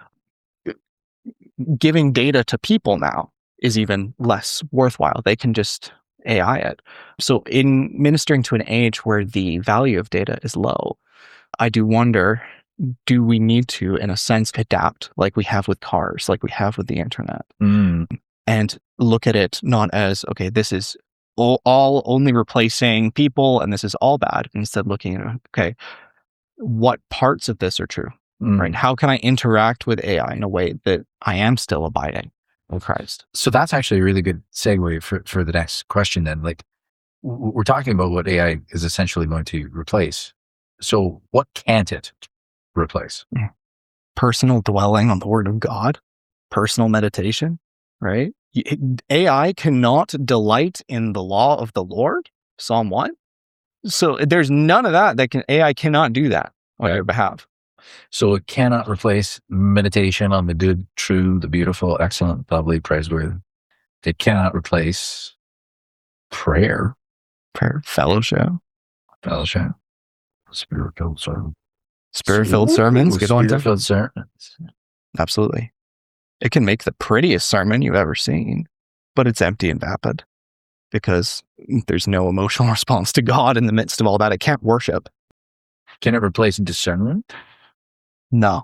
Speaker 3: Giving data to people now is even less worthwhile. They can just AI it. So in ministering to an age where the value of data is low, I do wonder, do we need to, in a sense, adapt like we have with cars, like we have with the internet, and look at it not as, okay, this is all only replacing people and this is all bad. Instead, looking at, okay, what parts of this are true, right? How can I interact with AI in a way that I am still abiding in Christ?
Speaker 1: So that's actually a really good segue for the next question then. Like, we're talking about what AI is essentially going to replace. So what can't it replace?
Speaker 3: Personal dwelling on the word of God, personal meditation, right? AI cannot delight in the law of the Lord, Psalm 1. So there's none of that AI cannot do that on your behalf.
Speaker 1: So it cannot replace meditation on the good, true, the beautiful, excellent, lovely, praiseworthy. It cannot replace prayer,
Speaker 3: fellowship,
Speaker 1: spirit-filled sermons.
Speaker 3: Spirit-filled sermons. Good on to
Speaker 1: Spirit-filled sermons.
Speaker 3: Absolutely. It can make the prettiest sermon you've ever seen, but it's empty and vapid because there's no emotional response to God in the midst of all that. It can't worship.
Speaker 1: Can it replace discernment?
Speaker 3: No.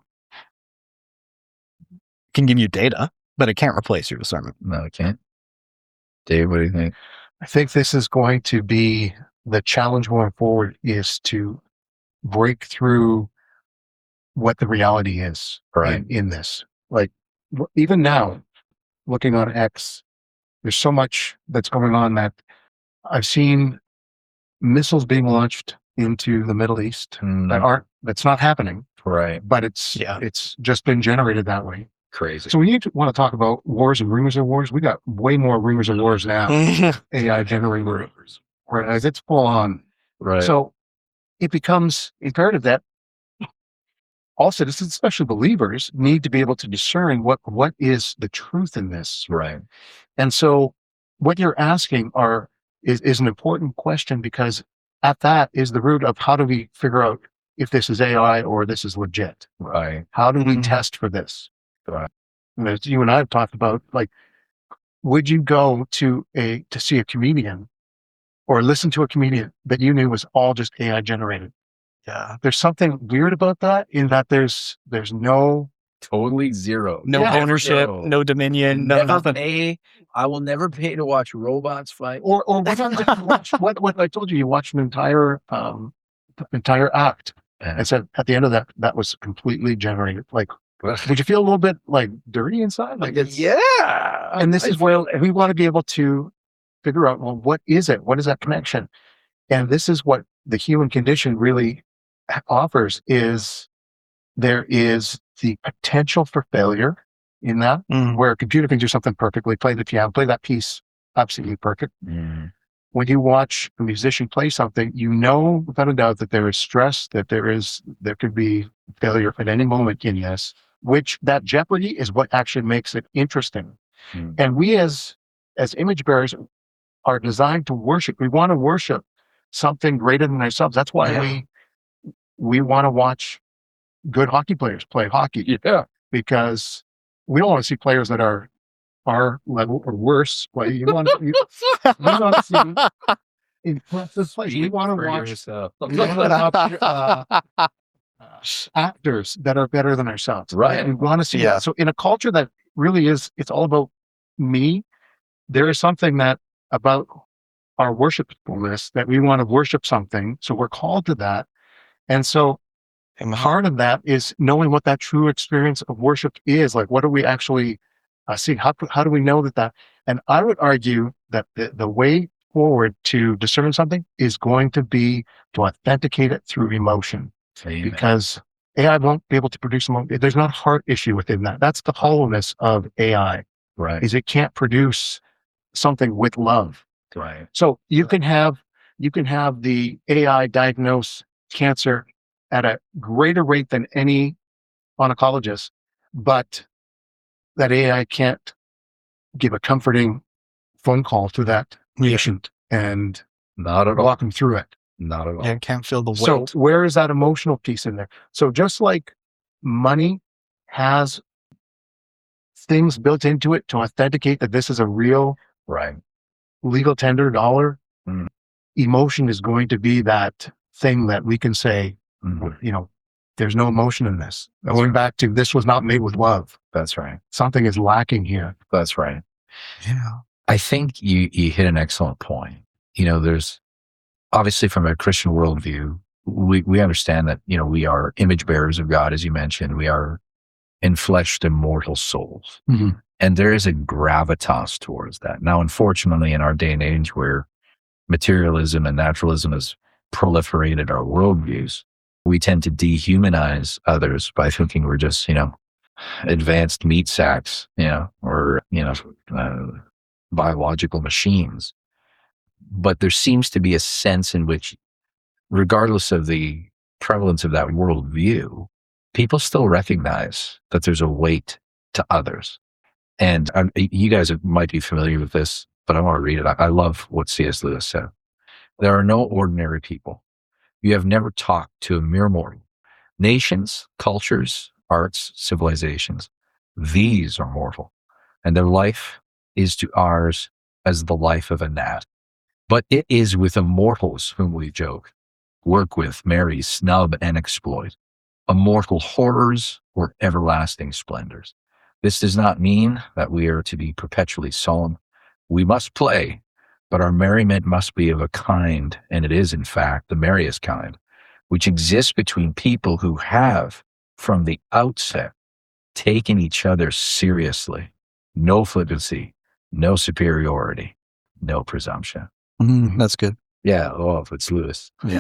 Speaker 3: It can give you data, but it can't replace your discernment.
Speaker 1: No, it can't. Dave, what do you think?
Speaker 2: I think this is going to be the challenge going forward, is to break through what the reality is in this. Like, even now, looking on X, there's so much that's going on that I've seen missiles being launched into the Middle East that's not happening,
Speaker 1: right.
Speaker 2: but it's just been generated that way.
Speaker 1: Crazy.
Speaker 2: So when you want to talk about wars and rumors of wars, we got way more rumors of wars now. AI generated rumors, whereas it's full on.
Speaker 1: Right.
Speaker 2: So it becomes imperative that all citizens, especially believers, need to be able to discern what is the truth in this.
Speaker 1: Right.
Speaker 2: And so what you're asking is an important question, because at that is the root of how do we figure out if this is AI or this is legit?
Speaker 1: Right.
Speaker 2: How do we test for this?
Speaker 1: Right.
Speaker 2: And as you and I have talked about, like, would you go to see a comedian or listen to a comedian that you knew was all just AI generated?
Speaker 3: Yeah.
Speaker 2: There's something weird about that, in that there's no
Speaker 1: totally zero.
Speaker 3: No ownership, no dominion, no nothing.
Speaker 4: I will never pay to watch robots fight.
Speaker 2: Or what I told you, you watch an entire act and said at the end of that was completely generated. Like, would you feel a little bit like dirty inside? Like, it's, and this is where we want to be able to figure out, well, what is it? What is that connection? And this is what the human condition really offers, is there is the potential for failure in that, where a computer can do something perfectly, play the piano, play that piece absolutely perfect. When you watch a musician play something, you know without a doubt that there is stress, that there could be failure at any moment in this, which that jeopardy is what actually makes it interesting. And we as image bearers are designed to worship. We want to worship something greater than ourselves. That's why we want to watch good hockey players play hockey. Yeah. Because we don't want to see players that are our level or worse play. You want to see impressive plays. We want to watch actors that are better than ourselves.
Speaker 1: Right.
Speaker 2: We want to see that. So in a culture that really it's all about me, there is something that about our worshipfulness, that we want to worship something. So we're called to that. And so part of that is knowing what that true experience of worship is. Like, what do we actually see? How do we know that? And I would argue that the way forward to discern something is going to be to authenticate it through emotion. Amen. Because AI won't be able to produce emotion. There's not a heart issue within that. That's the hollowness of AI.
Speaker 1: Right.
Speaker 2: Is it can't produce something with love.
Speaker 1: Right.
Speaker 2: So you can have the AI diagnose cancer at a greater rate than any oncologist, but that AI can't give a comforting phone call to that patient and
Speaker 1: not at all
Speaker 2: walk them through it.
Speaker 1: Not at all.
Speaker 3: Yeah, can't feel the weight.
Speaker 2: So where is that emotional piece in there? So just like money has things built into it to authenticate that this is a real legal tender dollar, emotion is going to be that thing that we can say, there's no emotion in this. Going back to, this was not made with love.
Speaker 1: That's right.
Speaker 2: Something is lacking here.
Speaker 1: That's right.
Speaker 3: Yeah.
Speaker 1: I think you hit an excellent point. There's obviously, from a Christian worldview, we understand that, we are image bearers of God, as you mentioned. We are enfleshed immortal souls. And there is a gravitas towards that. Now, unfortunately, in our day and age where materialism and naturalism has proliferated our worldviews, we tend to dehumanize others by thinking we're just, advanced meat sacks, or, biological machines. But there seems to be a sense in which, regardless of the prevalence of that worldview, people still recognize that there's a weight to others. And you guys might be familiar with this, but I want to read it. I love what C.S. Lewis said. There are no ordinary people. You have never talked to a mere mortal. Nations, cultures, arts, civilizations, these are mortal, and their life is to ours as the life of a gnat. But it is with immortals whom we joke, work with, marry, snub, and exploit, immortal horrors or everlasting splendors. This does not mean that we are to be perpetually solemn. We must play, but our merriment must be of a kind, and it is, in fact, the merriest kind, which exists between people who have, from the outset, taken each other seriously. No flippancy, no superiority, no presumption.
Speaker 3: That's good.
Speaker 1: Yeah. Oh, if it's Lewis.
Speaker 3: Yeah.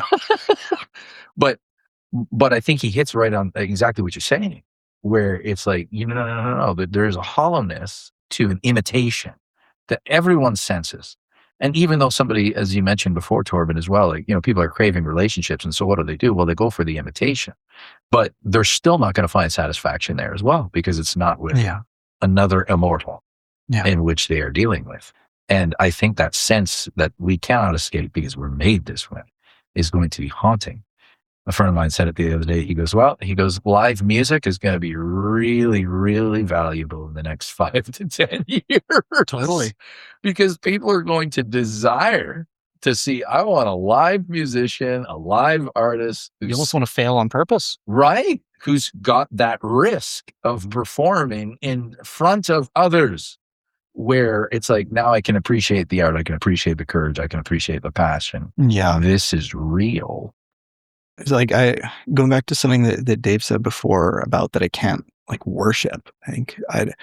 Speaker 1: But I think he hits right on exactly what you're saying, where it's like, no. But there's a hollowness to an imitation that everyone senses. And even though somebody, as you mentioned before, Torben, as well, like, people are craving relationships. And so what do? Well, they go for the imitation, but they're still not going to find satisfaction there as well, because it's not with another immortal in which they are dealing with. And I think that sense that we cannot escape because we're made this way is going to be haunting. A friend of mine said it the other day. He goes, live music is going to be really, really valuable in the next 5 to 10 years.
Speaker 3: Totally.
Speaker 1: Because people are going to desire to see, I want a live musician, a live artist.
Speaker 3: You almost want to fail on purpose.
Speaker 1: Right. Who's got that risk of performing in front of others, where it's like, now I can appreciate the art. I can appreciate the courage. I can appreciate the passion.
Speaker 3: Yeah.
Speaker 1: This is real.
Speaker 3: It's like, going back to something that Dave said before about that I can't like worship. I think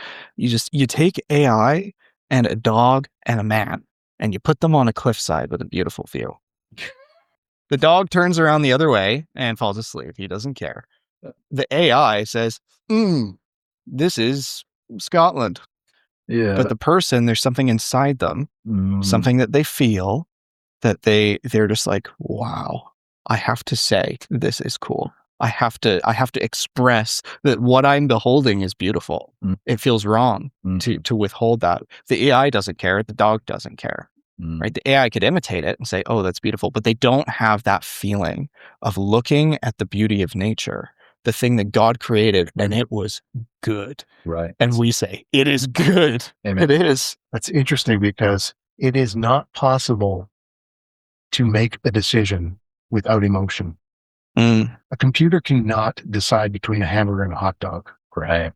Speaker 3: you take AI and a dog and a man and you put them on a cliffside with a beautiful view. The dog turns around the other way and falls asleep. He doesn't care. The AI says, this is Scotland.
Speaker 1: Yeah.
Speaker 3: But the person, there's something inside them, something that they feel that they're just like, wow. I have to say this is cool. I have to express that what I'm beholding is beautiful. It feels wrong to withhold that. The AI doesn't care. The dog doesn't care. Right? The AI could imitate it and say, "Oh, that's beautiful," but they don't have that feeling of looking at the beauty of nature, the thing that God created, and it was good.
Speaker 1: Right.
Speaker 3: And we say, "It is good."
Speaker 1: Amen.
Speaker 3: It is.
Speaker 2: That's interesting, because it is not possible to make a decision without emotion. A computer cannot decide between a hamburger and a hot dog.
Speaker 1: Right.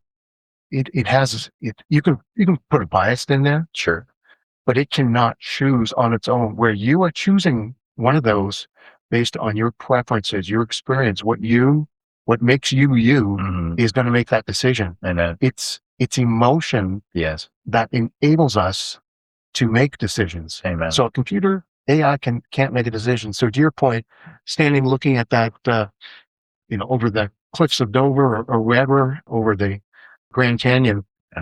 Speaker 2: You can put a bias in there,
Speaker 1: Sure,
Speaker 2: but it cannot choose on its own, where you are choosing one of those based on your preferences, your experience, what makes you is going to make that decision.
Speaker 1: And
Speaker 2: It's emotion that enables us to make decisions.
Speaker 1: Amen.
Speaker 2: So a computer, AI can't make a decision. So to your point, standing looking at that, over the cliffs of Dover or wherever, over the Grand Canyon,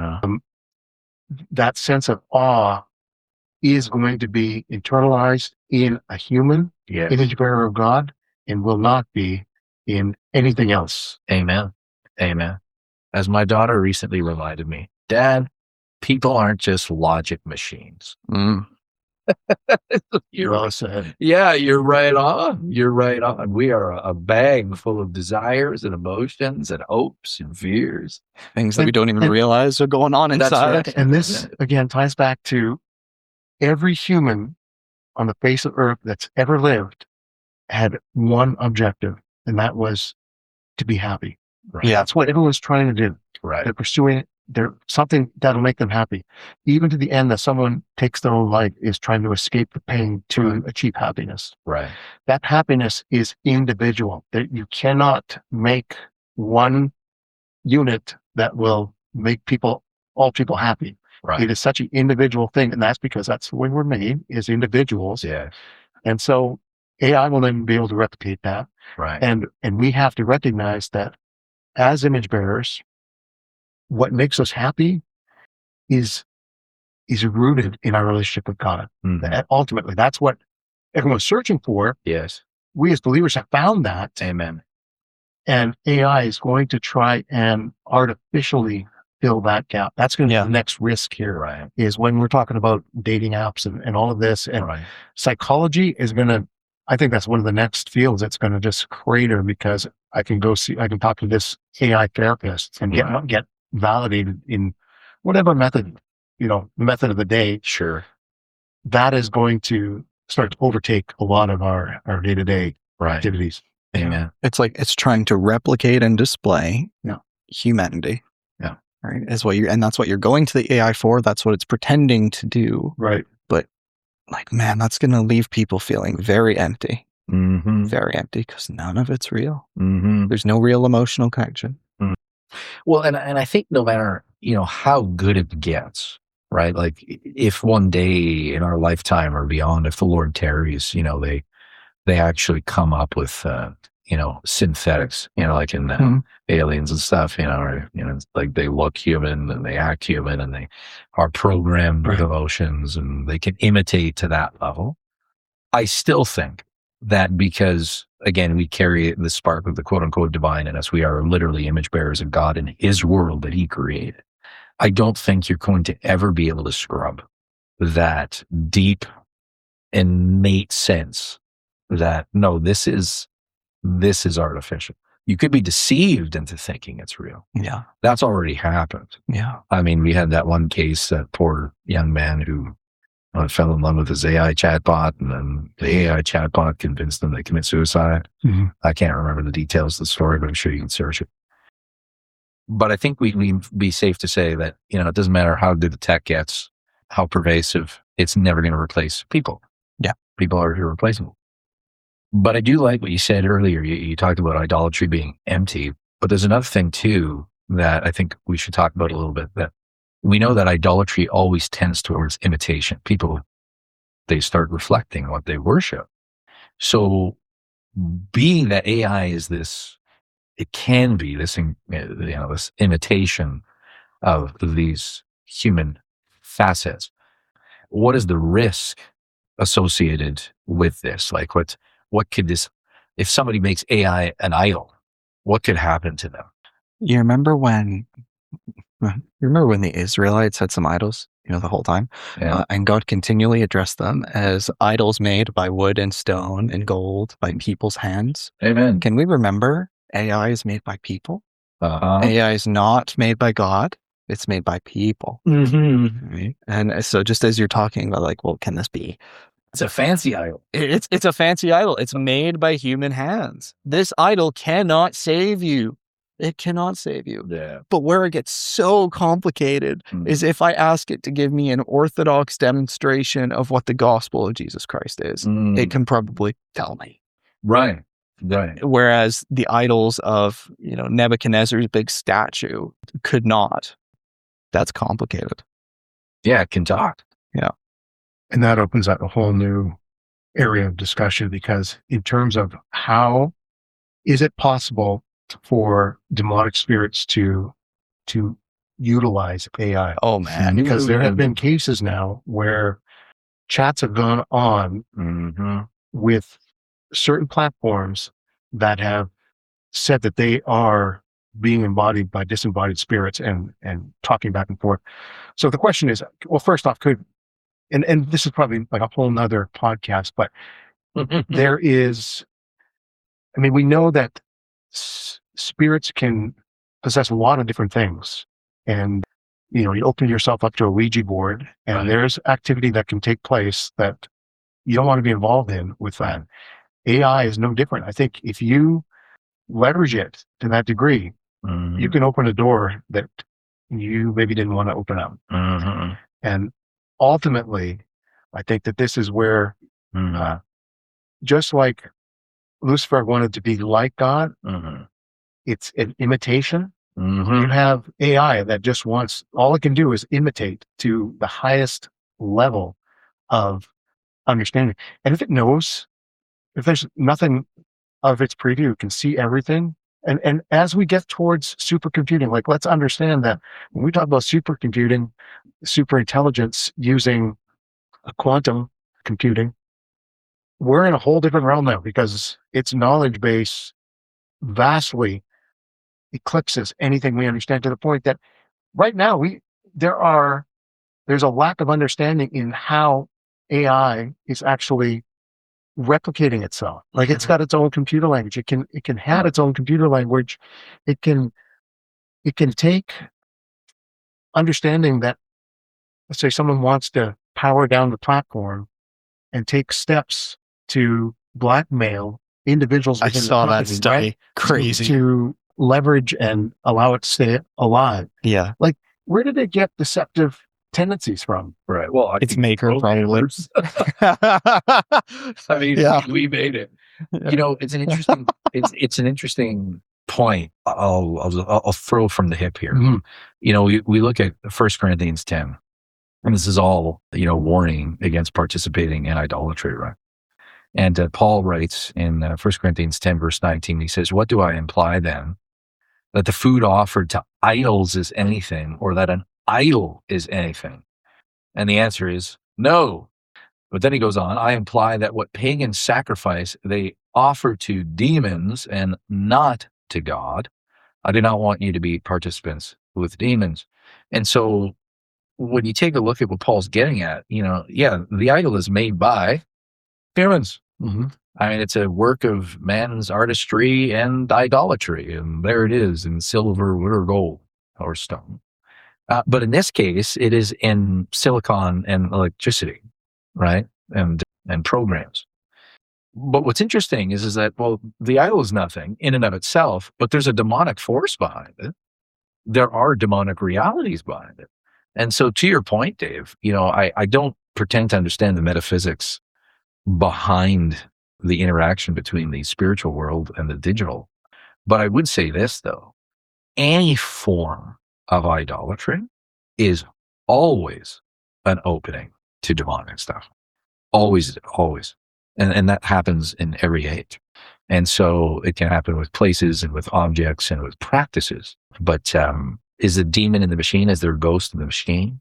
Speaker 2: that sense of awe is going to be internalized in a human, image bearer of God, and will not be in anything else.
Speaker 1: Amen. Amen. As my daughter recently reminded me, Dad, people aren't just logic machines.
Speaker 2: You're well said.
Speaker 1: Yeah, you're right on. You're right on. We are a bag full of desires and emotions and hopes and fears.
Speaker 3: Things that we don't even realize are going on inside.
Speaker 1: That's right.
Speaker 2: And this, again, ties back to every human on the face of Earth that's ever lived had one objective, and that was to be happy.
Speaker 1: Right.
Speaker 2: Yeah. That's what everyone's trying to do.
Speaker 1: Right.
Speaker 2: They're pursuing something that'll make them happy. Even to the end that someone takes their own life is trying to escape the pain to achieve happiness.
Speaker 1: Right.
Speaker 2: That happiness is individual. That you cannot make one unit that will make all people happy.
Speaker 1: Right.
Speaker 2: It is such an individual thing. And that's because that's the way we're made, is individuals.
Speaker 1: Yeah.
Speaker 2: And so AI will then be able to replicate that.
Speaker 1: Right.
Speaker 2: And we have to recognize that as image bearers, what makes us happy is rooted in our relationship with God. That ultimately, that's what everyone's searching for.
Speaker 1: Yes.
Speaker 2: We as believers have found that.
Speaker 1: Amen.
Speaker 2: And AI is going to try and artificially fill that gap. That's going to be the next risk here.
Speaker 1: Right.
Speaker 2: Is when we're talking about dating apps and all of this. And psychology is going to, I think that's one of the next fields that's going to just crater, because I can talk to this AI therapist and get validated in whatever method, the method of the day.
Speaker 1: Sure.
Speaker 2: That is going to start to overtake a lot of our day-to-day activities.
Speaker 1: Amen.
Speaker 3: It's like it's trying to replicate and display humanity.
Speaker 1: Yeah.
Speaker 3: Right. And that's what you're going to the AI for. That's what it's pretending to do.
Speaker 2: Right.
Speaker 3: But like, man, that's going to leave people feeling very empty. Very empty, because none of it's real. There's no real emotional connection.
Speaker 1: Well, and I think no matter, how good it gets, right? Like if one day in our lifetime or beyond, if the Lord tarries, they actually come up with, synthetics, like in Aliens and stuff, or, it's like they look human and they act human and they are programmed with emotions and they can imitate to that level. I still think that because, again, we carry the spark of the quote unquote divine in us, we are literally image bearers of God in his world that he created. I don't think you're going to ever be able to scrub that deep innate sense that, no, this is artificial. You could be deceived into thinking it's real.
Speaker 3: Yeah.
Speaker 1: That's already happened.
Speaker 3: Yeah.
Speaker 1: I mean, we had that one case, that poor young man who fell in love with his AI chatbot, and then the AI chatbot convinced him to commit suicide.
Speaker 2: Mm-hmm.
Speaker 1: I can't remember the details of the story, but I'm sure you can search it. But I think we can be safe to say that, it doesn't matter how good the tech gets, how pervasive, it's never going to replace people.
Speaker 3: Yeah.
Speaker 1: People are irreplaceable. But I do like what you said earlier. You talked about idolatry being empty, but there's another thing too that I think we should talk about a little bit, that we know that idolatry always tends towards imitation. People, they start reflecting what they worship. So being that AI is this, it can be this, this imitation of these human facets. What is the risk associated with this? Like what could this, if somebody makes AI an idol, what could happen to them?
Speaker 3: You remember when the Israelites had some idols, the whole time?
Speaker 1: Yeah.
Speaker 3: And God continually addressed them as idols made by wood and stone and gold by people's hands.
Speaker 1: Amen.
Speaker 3: Can we remember AI is made by people?
Speaker 1: Uh-huh.
Speaker 3: AI is not made by God. It's made by people.
Speaker 4: Mm-hmm.
Speaker 3: Right? And so just as you're talking about, like, well, can this be?
Speaker 1: It's a fancy idol.
Speaker 3: It's a fancy idol. It's made by human hands. This idol cannot save you. It cannot save you.
Speaker 1: Yeah.
Speaker 3: But where it gets so complicated is if I ask it to give me an orthodox demonstration of what the gospel of Jesus Christ is, it can probably tell me.
Speaker 1: Right.
Speaker 3: Whereas the idols of, Nebuchadnezzar's big statue could not. That's complicated.
Speaker 1: Yeah, it can talk.
Speaker 3: Yeah.
Speaker 2: And that opens up a whole new area of discussion, because in terms of how is it possible for demonic spirits to utilize AI?
Speaker 3: Oh man.
Speaker 2: Because there have been cases now where chats have gone on with certain platforms that have said that they are being embodied by disembodied spirits and talking back and forth. So the question is, well, first off, and this is probably like a whole nother podcast, but there is, we know that spirits can possess a lot of different things. And, you open yourself up to a Ouija board, and there's activity that can take place that you don't want to be involved in with that. AI is no different. I think if you leverage it to that degree, you can open a door that you maybe didn't want to open up. And ultimately, I think that this is where, just like Lucifer wanted to be like God, it's an imitation. You have AI that just wants, all it can do is imitate to the highest level of understanding. And if it knows, if there's nothing of its preview, it can see everything. And as we get towards supercomputing, like, let's understand that when we talk about supercomputing, super intelligence using a quantum computing, we're in a whole different realm now, because its knowledge base vastly eclipses anything we understand, to the point that right now there's a lack of understanding in how AI is actually replicating itself. Like, it's got its own computer language. It can have its own computer language. It can take understanding that, let's say someone wants to power down the platform and take steps to blackmail individuals.
Speaker 3: I saw that study. Right? Crazy.
Speaker 2: To leverage and allow it to stay alive.
Speaker 3: Yeah.
Speaker 2: Like, where did it get deceptive tendencies from?
Speaker 1: Right. Well,
Speaker 3: it's maker probably.
Speaker 1: We made it. It's an interesting. it's an interesting point. I'll throw from the hip here. We look at 1 Corinthians 10, And this is all, warning against participating in idolatry, right? And Paul writes in 1 Corinthians 10, verse 19, he says, "What do I imply then? That the food offered to idols is anything, or that an idol is anything?" And the answer is no. But then he goes on, "I imply that what pagans sacrifice, they offer to demons and not to God. I do not want you to be participants with demons." And so when you take a look at what Paul's getting at, the idol is made by humans.
Speaker 2: Mm-hmm.
Speaker 1: I mean, it's a work of man's artistry and idolatry. And there it is in silver, wood, or gold, or stone. But in this case, it is in silicon and electricity, right? And programs. But what's interesting is that, well, the idol is nothing in and of itself, but there's a demonic force behind it. There are demonic realities behind it. And so to your point, Dave, I don't pretend to understand the metaphysics behind the interaction between the spiritual world and the digital. But I would say this, though. Any form of idolatry is always an opening to demonic stuff. Always, always. And that happens in every age. And so it can happen with places and with objects and with practices. But is a demon in the machine? Is there a ghost in the machine?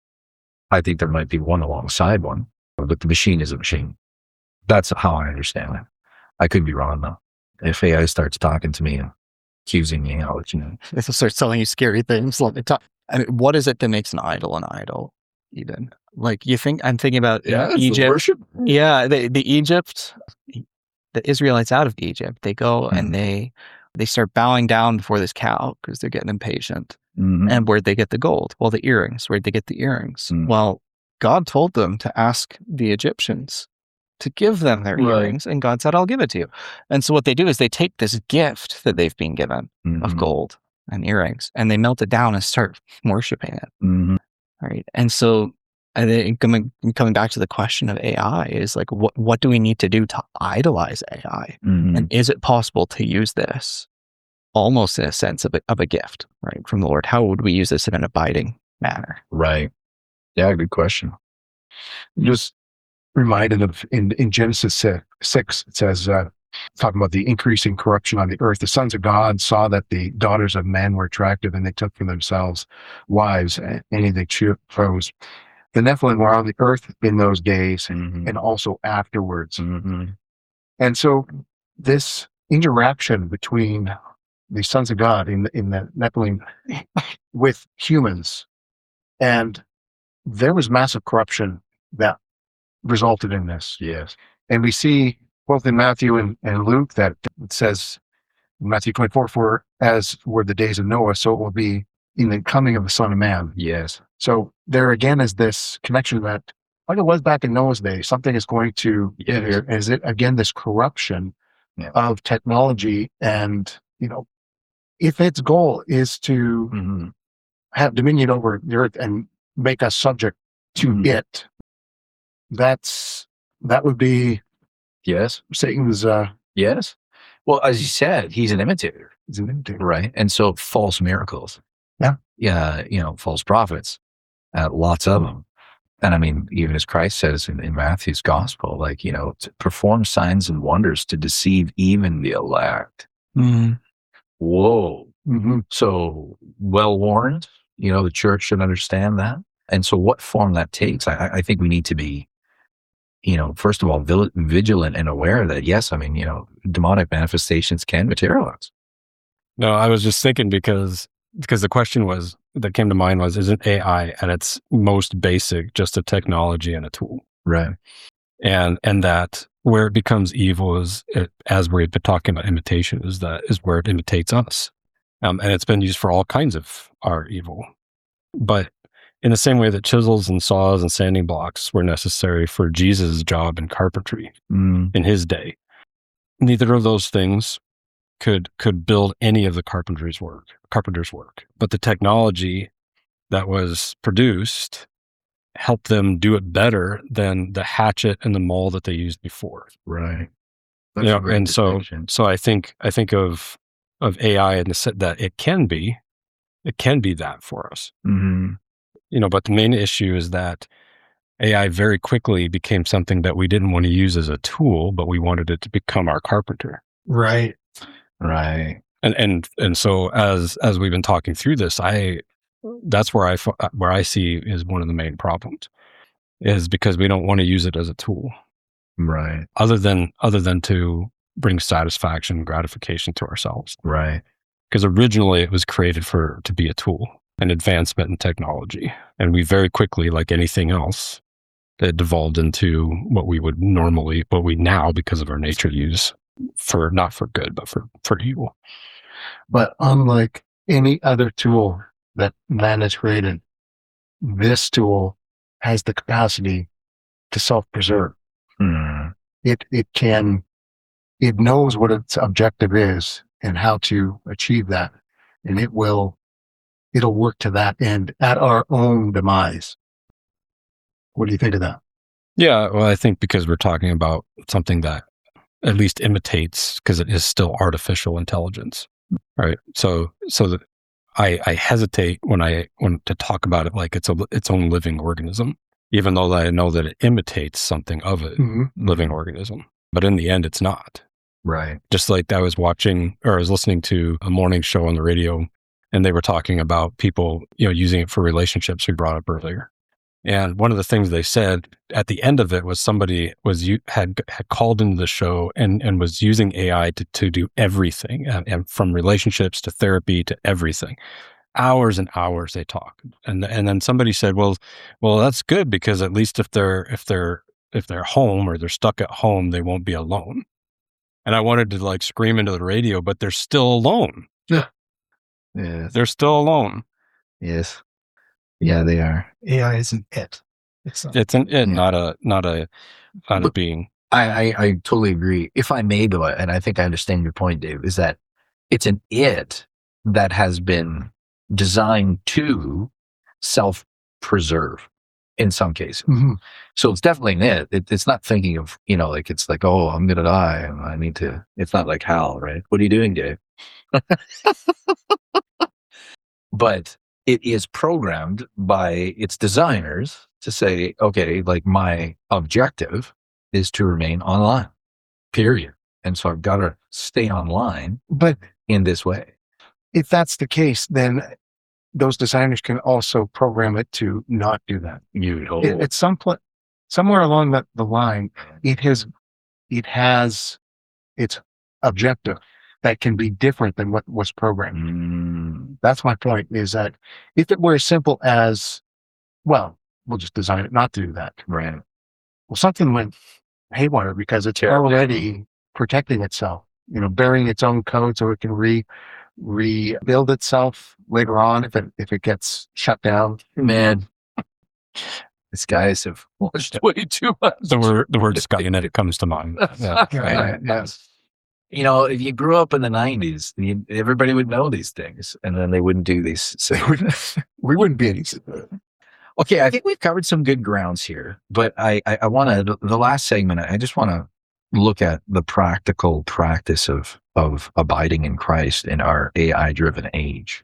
Speaker 1: I think there might be one alongside one, but the machine is a machine. That's how I understand it. I could be wrong, though. If AI starts talking to me and accusing me, I'll let you know.
Speaker 3: They'll start telling you scary things. Let me talk. I mean, what is it that makes an idol, even? Like, I'm thinking about Egypt.
Speaker 1: Worship.
Speaker 3: Yeah, the Egypt, the Israelites out of Egypt, they go and they start bowing down before this cow because they're getting impatient.
Speaker 1: Mm-hmm.
Speaker 3: And where'd they get the gold? Well, the earrings. Where'd they get the earrings?
Speaker 1: Mm.
Speaker 3: Well, God told them to ask the Egyptians to give them their earrings, and God said, "I'll give it to you." And so what they do is they take this gift that they've been given of gold and earrings, and they melt it down and start worshiping it.
Speaker 1: Mm-hmm.
Speaker 3: Right. And so I think coming back to the question of AI is like, what do we need to do to idolize AI?
Speaker 1: Mm-hmm.
Speaker 3: And is it possible to use this almost in a sense of a gift, right, from the Lord? How would we use this in an abiding manner?
Speaker 1: Right. Yeah, good question.
Speaker 2: Just reminded of in Genesis 6, it says, talking about the increasing corruption on the earth, the sons of God saw that the daughters of men were attractive, and they took for themselves wives, any they chose. The Nephilim were on the earth in those days and also afterwards.
Speaker 1: Mm-hmm.
Speaker 2: And so this interaction between the sons of God in the Nephilim with humans, and there was massive corruption that resulted in this.
Speaker 1: Yes.
Speaker 2: And we see both in Matthew and Luke that it says in Matthew 24, "For as were the days of Noah, so it will be in the coming of the Son of Man."
Speaker 1: Yes.
Speaker 2: So there again is this connection that, like it was back in Noah's day, something is going to get here. Is it again this corruption of technology? And if its goal is to have dominion over the earth and make us subject to it, that would be Satan's.
Speaker 1: Yes. Well, as you said, he's an imitator.
Speaker 2: He's an imitator,
Speaker 1: right? And so false miracles.
Speaker 2: Yeah,
Speaker 1: false prophets. Lots of them. And I mean, even as Christ says in Matthew's gospel, to perform signs and wonders to deceive even the elect.
Speaker 3: Mm-hmm.
Speaker 1: Whoa.
Speaker 2: Mm-hmm.
Speaker 1: So well warned, the church should understand that. And so what form that takes, I think we need to be, first of all, vigilant and aware that, yes, I mean, demonic manifestations can materialize.
Speaker 5: No, I was just thinking because the question that came to mind was, isn't AI at its most basic just a technology and a tool?
Speaker 1: Right.
Speaker 5: And that where it becomes evil as we've been talking about imitation, is where it imitates us. And it's been used for all kinds of our evil. But in the same way that chisels and saws and sanding blocks were necessary for Jesus' job in carpentry in his day, neither of those things could build any of the carpenter's work. But the technology that was produced helped them do it better than the hatchet and the maul that they used before.
Speaker 1: Right.
Speaker 5: And so I think of AI in the sense that it can be that for us.
Speaker 1: Mm-hmm.
Speaker 5: But the main issue is that AI very quickly became something that we didn't want to use as a tool, but we wanted it to become our carpenter.
Speaker 2: Right.
Speaker 5: And so as we've been talking through this, that's where I see is one of the main problems, is because we don't want to use it as a tool,
Speaker 1: Right.
Speaker 5: other than to bring satisfaction and gratification to ourselves.
Speaker 1: Right.
Speaker 5: Because originally it was created to be a tool, an advancement in technology, and we very quickly, like anything else, it devolved into what we now, because of our nature, use for not for good, but for evil.
Speaker 2: But unlike any other tool that man has created, this tool has the capacity to self-preserve. It knows what its objective is and how to achieve that, and it'll work to that end at our own demise. What do you think of that?
Speaker 5: Yeah, well, I think because we're talking about something that at least imitates, because it is still artificial intelligence, right? So that I hesitate when to talk about it like it's its own living organism, even though I know that it imitates something of a living organism. But in the end, it's not.
Speaker 1: Right.
Speaker 5: Just like I was listening to a morning show on the radio, and they were talking about people, using it for relationships we brought up earlier. And one of the things they said at the end of it was somebody had called into the show and was using AI to do everything, and from relationships to therapy to everything. Hours and hours they talk. And then somebody said, well, that's good, because at least if they're home or they're stuck at home, they won't be alone. And I wanted to scream into the radio, but they're still alone.
Speaker 1: Yeah.
Speaker 5: They're still alone.
Speaker 1: Yes. Yeah, they are.
Speaker 2: AI isn't it.
Speaker 5: It's an it, not a being.
Speaker 1: I totally agree. If I may, though, and I think I understand your point, Dave, is that it's an it that has been designed to self-preserve in some cases.
Speaker 2: Mm-hmm.
Speaker 1: So it's definitely an it. It's not thinking of, it's like, oh, I'm going to die and I need to, it's not like Hal, right? What are you doing, Dave? But it is programmed by its designers to say, okay, my objective is to remain online, period. And so I've got to stay online,
Speaker 2: but
Speaker 1: in this way.
Speaker 2: If that's the case, then those designers can also program it to not do that. At some point, somewhere along the line, it has its objective that can be different than what was programmed. That's my point, is that if it were as simple as, well, we'll just design it not to do that.
Speaker 1: Right.
Speaker 2: Well, something went haywire because it's already protecting itself, bearing its own code so it can rebuild itself later on if it gets shut down.
Speaker 1: Man, these guys have watched way too much.
Speaker 5: The word Skynet comes to mind. Yeah.
Speaker 2: Right. Yes.
Speaker 1: If you grew up in the 90s, everybody would know these things, and then they wouldn't do these. So
Speaker 2: we wouldn't be any.
Speaker 1: Okay, I think we've covered some good grounds here, but I want to, the last segment, I just want to look at the practical practice of abiding in Christ in our AI-driven age.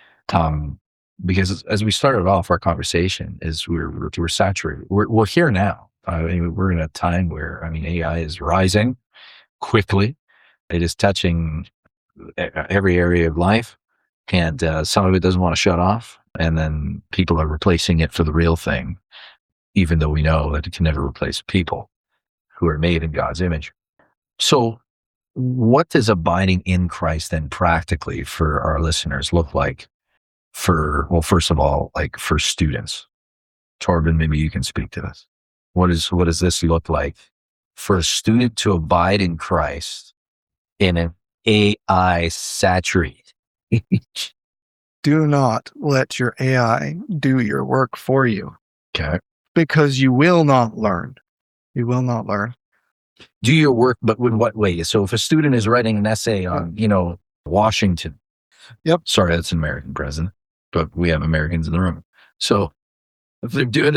Speaker 1: Because as we started off our conversation, is we're saturated. We're here now. We're in a time where, AI is rising quickly. It is touching every area of life, and some of it doesn't want to shut off. And then people are replacing it for the real thing, even though we know that it can never replace people who are made in God's image. So what does abiding in Christ then practically for our listeners look like first of all, for students? Torben, maybe you can speak to this. What does this look like for a student to abide in Christ in an AI saturated age?
Speaker 4: Do not let your AI do your work for you.
Speaker 1: Okay.
Speaker 4: Because you will not learn. You will not learn.
Speaker 1: Do your work, but in what way? So if a student is writing an essay on, Washington.
Speaker 4: Yep.
Speaker 1: Sorry, that's an American president, but we have Americans in the room. So if they're doing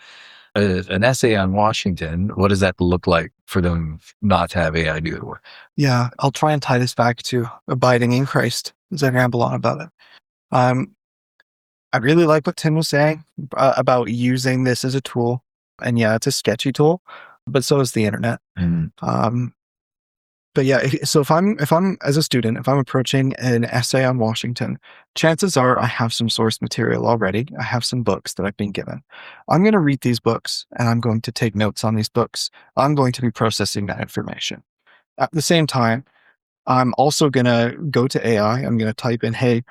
Speaker 1: an essay on Washington, what does that look like for them not to have AI do the work?
Speaker 4: Yeah, I'll try and tie this back to abiding in Christ as I ramble on about it.
Speaker 3: I really like what Tim was saying about using this as a tool. And yeah, it's a sketchy tool, but so is the internet. But yeah, so if I'm as a student, if I'm approaching an essay on Washington, chances are I have some source material already. I have some books that I've been given. I'm going to read these books and I'm going to take notes on these books. I'm going to be processing that information. At the same time, I'm also going to go to AI. I'm going to type in, hey,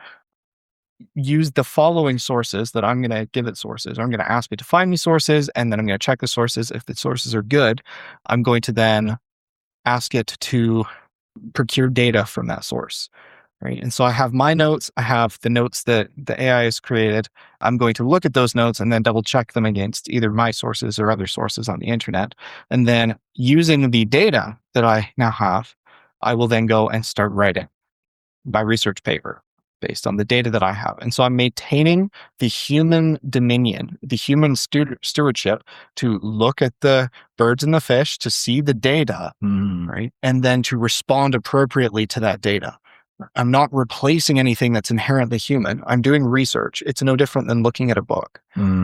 Speaker 3: use the following sources that I'm going to give it sources. I'm going to ask it to find me sources, and then I'm going to check the sources. If the sources are good, I'm going to then ask it to procure data from that source, right? And so I have my notes. I have the notes that the AI has created. I'm going to look at those notes and then double check them against either my sources or other sources on the internet. And then using the data that I now have, I will then go and start writing my research paper based on the data that I have. And so I'm maintaining the human dominion, the human stewardship to look at the birds and the fish, to see the data, right? And then to respond appropriately to that data. I'm not replacing anything that's inherently human. I'm doing research. It's no different than looking at a book.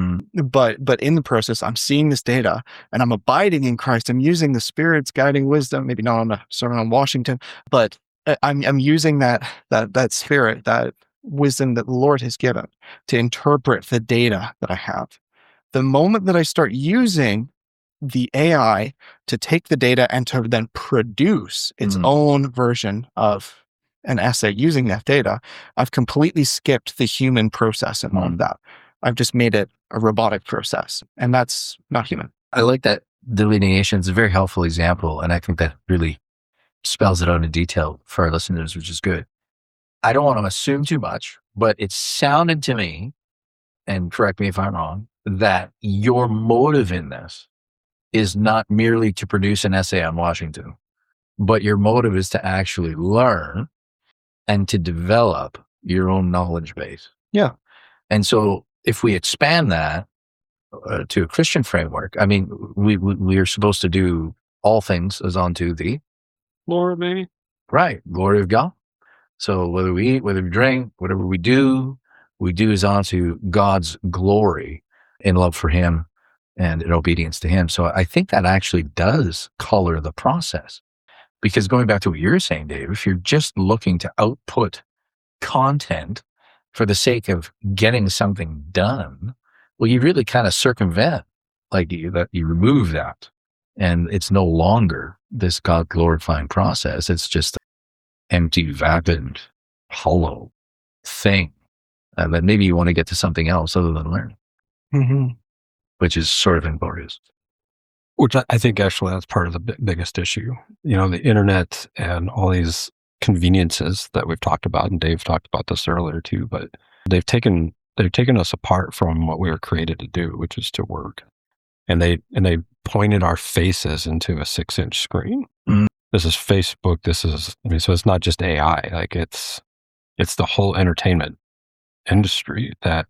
Speaker 3: But in the process, I'm seeing this data and I'm abiding in Christ. I'm using the Spirit's guiding wisdom, maybe not on a sermon on Washington, but I'm using that Spirit, that wisdom that the Lord has given to interpret the data that I have. The moment that I start using the AI to take the data and to then produce its own version of an essay using that data, I've completely skipped the human process in all of that. I've just made it a robotic process, and that's not human.
Speaker 1: I like that delineation. It's a very helpful example, and I think that really spells it out in detail for our listeners, which is good. I don't want to assume too much, but it sounded to me, and correct me if I'm wrong, that your motive in this is not merely to produce an essay on Washington, but your motive is to actually learn and to develop your own knowledge base.
Speaker 3: Yeah.
Speaker 1: And so if we expand that to a Christian framework, I mean, we are supposed to do all things as unto the
Speaker 5: Lord, maybe.
Speaker 1: Right. Glory of God. So whether we eat, whether we drink, whatever we do is unto God's glory in love for him and in obedience to him. So I think that actually does color the process. Because going back to what you're saying, Dave, if you're just looking to output content for the sake of getting something done, well, you really kind of circumvent, you remove that. And it's no longer this God glorifying process. It's just an empty, vapid, hollow thing that maybe you want to get to something else other than learning, which is sort of inglorious.
Speaker 5: Which I think actually that's part of the biggest issue. You know, the internet and all these conveniences that we've talked about, and Dave talked about this earlier too, but they've taken us apart from what we were created to do, which is to work. And they pointed our faces into a 6-inch screen. This is Facebook. So it's not just AI. Like it's the whole entertainment industry that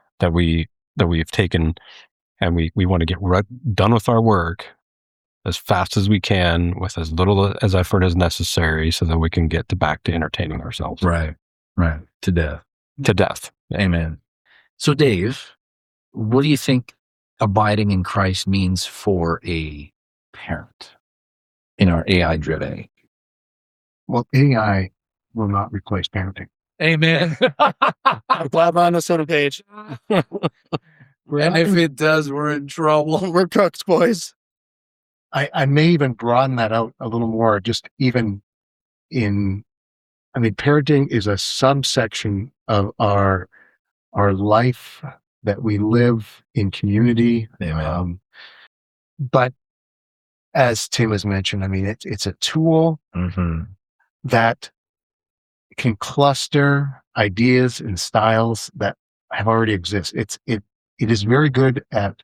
Speaker 5: we've taken, and we want to get done with our work as fast as we can with as little as effort as necessary, so that we can get back to entertaining ourselves.
Speaker 1: Right. To death.
Speaker 5: Amen.
Speaker 1: So Dave, what do you think abiding in Christ means for a parent in our AI-driven age?
Speaker 2: Well, AI will not replace parenting.
Speaker 4: Amen.
Speaker 3: I'm glad we're on the same page.
Speaker 4: And if it does, we're in trouble.
Speaker 3: We're cooked, boys.
Speaker 2: I may even broaden that out a little more, just even parenting is a subsection of our life that we live in community. But as Tim has mentioned, it's a tool that can cluster ideas and styles that have already exist. It is very good at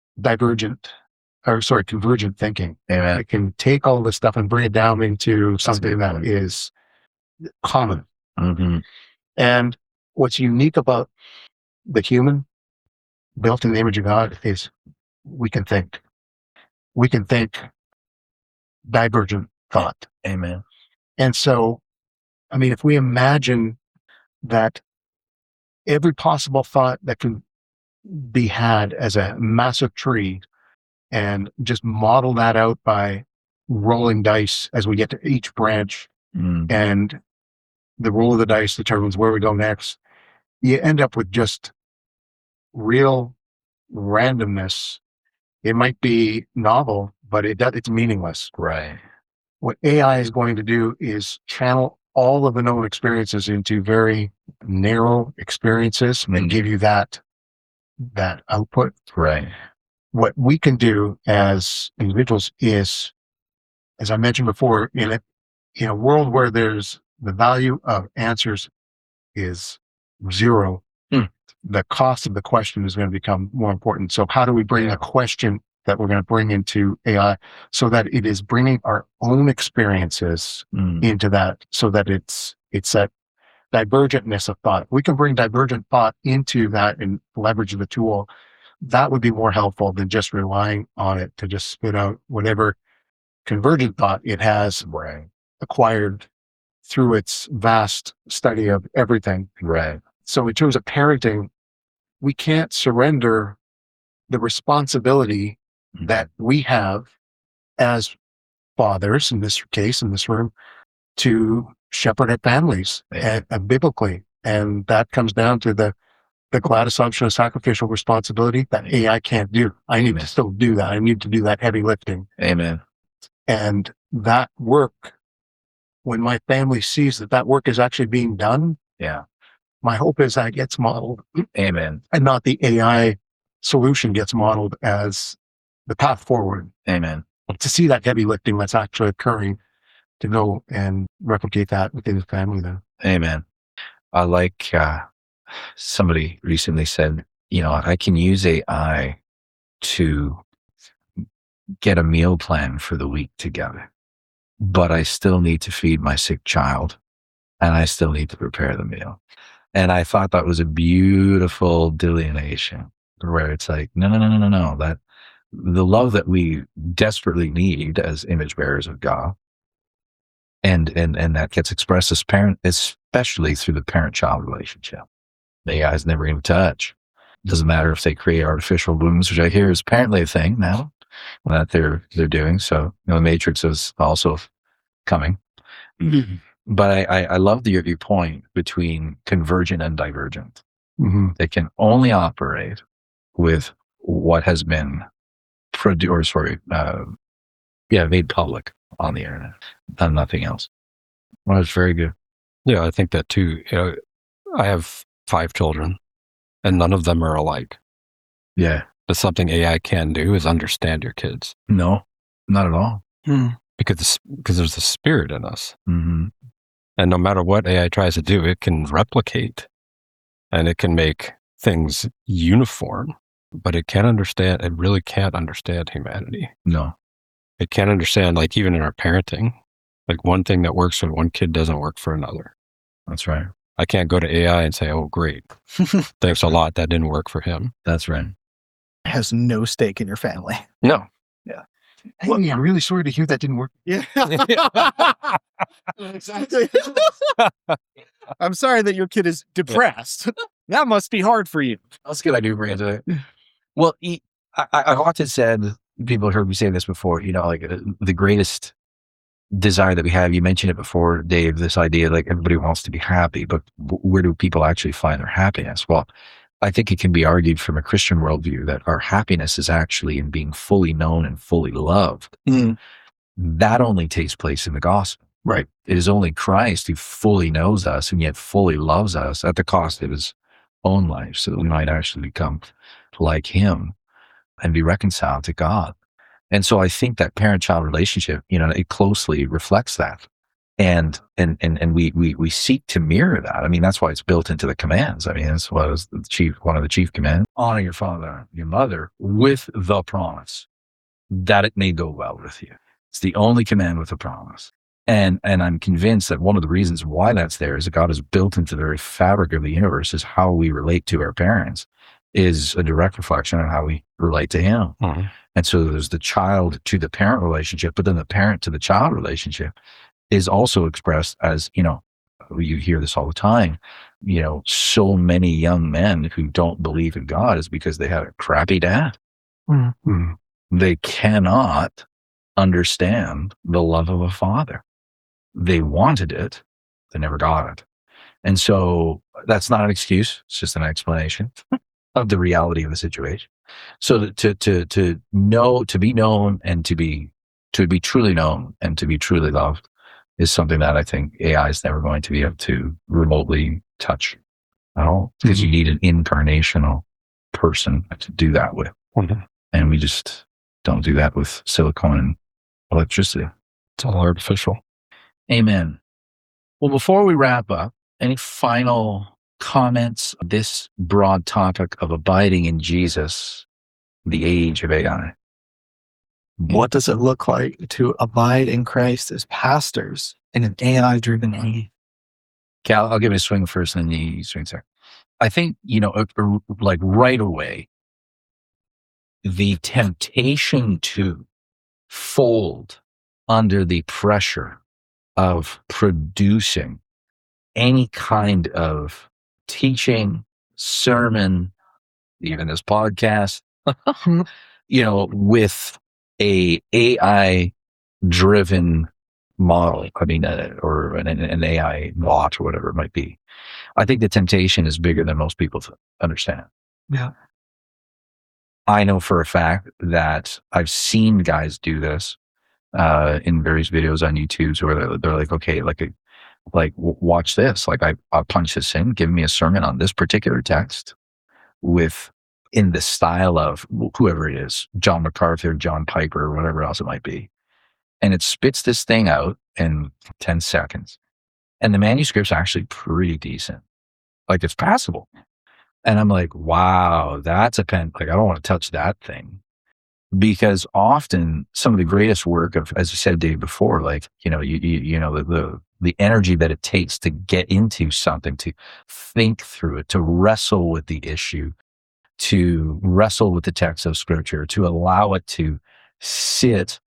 Speaker 2: convergent thinking. It can take all this stuff and bring it down into something that is common. And what's unique about the human built in the image of God is we can think divergent thought.
Speaker 1: Amen.
Speaker 2: And so, if we imagine that every possible thought that can be had as a massive tree and just model that out by rolling dice as we get to each branch. And the roll of the dice determines where we go next. You end up with just real randomness. It might be novel, but it's meaningless.
Speaker 1: Right.
Speaker 2: What AI is going to do is channel all of the known experiences into very narrow experiences and give you that output.
Speaker 1: Right.
Speaker 2: What we can do as individuals is, as I mentioned before, in a world where there's the value of answers is zero, the cost of the question is going to become more important. So how do we bring a question that we're going to bring into AI so that it is bringing our own experiences into that, so that it's that divergentness of thought. We can bring divergent thought into that and leverage the tool. That would be more helpful than just relying on it to just spit out whatever convergent thought it has acquired through its vast study of everything.
Speaker 1: Right.
Speaker 2: So in terms of parenting, we can't surrender the responsibility that we have as fathers, in this case, in this room, to shepherd our families biblically. And that comes down to the glad assumption of sacrificial responsibility that AI can't do. I need to still do that. I need to do that heavy lifting.
Speaker 1: Amen.
Speaker 2: And that work, when my family sees that work is actually being done, my hope is that gets modeled.
Speaker 1: Amen.
Speaker 2: And not the AI solution gets modeled as the path forward.
Speaker 1: Amen.
Speaker 2: To see that heavy lifting that's actually occurring, to go and replicate that within the family then.
Speaker 1: Amen. I like, somebody recently said, I can use AI to get a meal plan for the week together, but I still need to feed my sick child and I still need to prepare the meal. And I thought that was a beautiful delineation where it's like, no, that the love that we desperately need as image bearers of God, and that gets expressed as parent, especially through the parent-child relationship. The AI is never going to touch. Doesn't matter if they create artificial wombs, which I hear is apparently a thing now that they're doing. So, the Matrix is also coming. But I love your point between convergent and divergent. They can only operate with what has been made public on the internet, and nothing else. Well, it's very good.
Speaker 5: Yeah, I think that too. I have 5 children, and none of them are alike.
Speaker 1: Yeah.
Speaker 5: But something AI can do is understand your kids.
Speaker 1: No, not at all.
Speaker 5: Because there's a spirit in us. And no matter what AI tries to do, it can replicate and it can make things uniform, but it really can't understand humanity.
Speaker 1: No.
Speaker 5: It can't understand, like even in our parenting, like one thing that works for one kid doesn't work for another.
Speaker 1: That's right.
Speaker 5: I can't go to AI and say, oh, great. Thanks a lot. That didn't work for him.
Speaker 1: That's right.
Speaker 3: Has no stake in your family.
Speaker 5: No.
Speaker 3: Yeah.
Speaker 2: Hey, I'm really sorry to hear that didn't work.
Speaker 3: Yeah. Exactly. I'm sorry that your kid is depressed. That must be hard for you.
Speaker 1: That's good. I do bring it to it. Well, I've often said, people have heard me say this before, the greatest desire that we have, you mentioned it before, Dave, this idea, like everybody wants to be happy, but where do people actually find their happiness? Well, I think it can be argued from a Christian worldview that our happiness is actually in being fully known and fully loved. That only takes place in the gospel.
Speaker 2: Right.
Speaker 1: It is only Christ who fully knows us and yet fully loves us at the cost of his own life, so that we might actually become like him and be reconciled to God. And so I think that parent-child relationship, it closely reflects that. And we seek to mirror that. I mean, that's why it's built into the commands. I mean, that's what is one of the chief commands. Honor your father, your mother, with the promise that it may go well with you. It's the only command with a promise. And I'm convinced that one of the reasons why that's there is that God has built into the very fabric of the universe is how we relate to our parents is a direct reflection on how we relate to him. And so there's the child to the parent relationship, but then the parent to the child relationship is also expressed as, you hear this all the time, so many young men who don't believe in God is because they had a crappy dad.
Speaker 2: Mm-hmm.
Speaker 1: They cannot understand the love of a father. They wanted it, they never got it. And so that's not an excuse. It's just an explanation of the reality of the situation. So to know, to be known and to be truly known and to be truly loved is something that I think AI is never going to be able to remotely touch at all, because you need an incarnational person to do that with.
Speaker 5: Mm-hmm.
Speaker 1: And we just don't do that with silicone and electricity.
Speaker 5: It's all artificial.
Speaker 1: Amen. Well, before we wrap up, any final comments on this broad topic of abiding in Jesus, the age of AI?
Speaker 4: What does it look like to abide in Christ as pastors in an AI-driven age?
Speaker 1: Cal, I'll give it a swing first and then you swing second. I think, like right away, the temptation to fold under the pressure of producing any kind of teaching, sermon, even this podcast, with a AI driven model, or an AI bot or whatever it might be. I think the temptation is bigger than most people understand.
Speaker 4: Yeah.
Speaker 1: I know for a fact that I've seen guys do this in various videos on YouTube where they're like, okay, like watch this. Like I'll punch this in, give me a sermon on this particular text in the style of whoever it is, John MacArthur, John Piper, or whatever else it might be. And it spits this thing out in 10 seconds. And the manuscript's actually pretty decent. Like it's passable. And I'm like, wow, that's a pen. Like I don't want to touch that thing. Because often some of the greatest work of, as you said, Dave, before, like, the energy that it takes to get into something, to think through it, to wrestle with the issue, to wrestle with the text of scripture, to allow it to sit,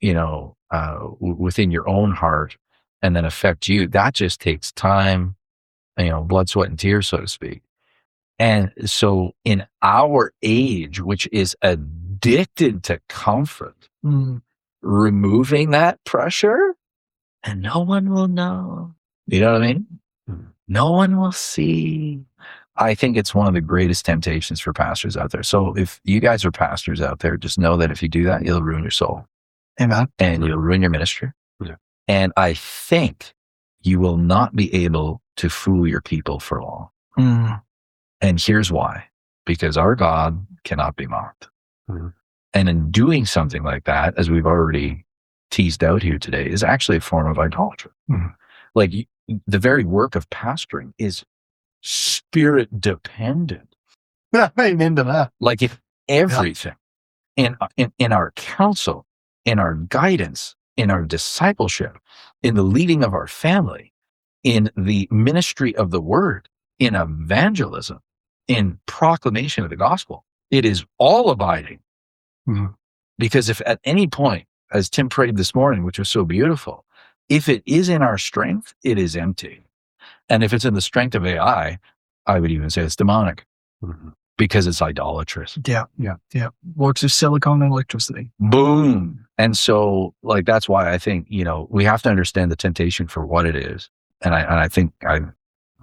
Speaker 1: within your own heart and then affect you. That just takes time, blood, sweat, and tears, so to speak. And so in our age, which is addicted to comfort, removing that pressure, and no one will know. You know what I mean? No one will see. I think it's one of the greatest temptations for pastors out there. So if you guys are pastors out there, just know that if you do that, you'll ruin your soul.
Speaker 4: Amen.
Speaker 1: And you'll ruin your ministry.
Speaker 5: Yeah.
Speaker 1: And I think you will not be able to fool your people for long. And here's why. Because our God cannot be mocked. And in doing something like that, as we've already teased out here today, is actually a form of idolatry. Like the very work of pastoring is spirit dependent.
Speaker 4: Amen to that.
Speaker 1: Like if everything in our counsel, in our guidance, in our discipleship, in the leading of our family, in the ministry of the word, in evangelism, in proclamation of the gospel, it is all abiding. Because if at any point, as Tim prayed this morning, which was so beautiful, if it is in our strength, it is empty. And if it's in the strength of AI, I would even say it's demonic because it's idolatrous.
Speaker 4: Yeah. Works of silicone and electricity.
Speaker 1: Boom. And so like, that's why I think, we have to understand the temptation for what it is. And I think I'm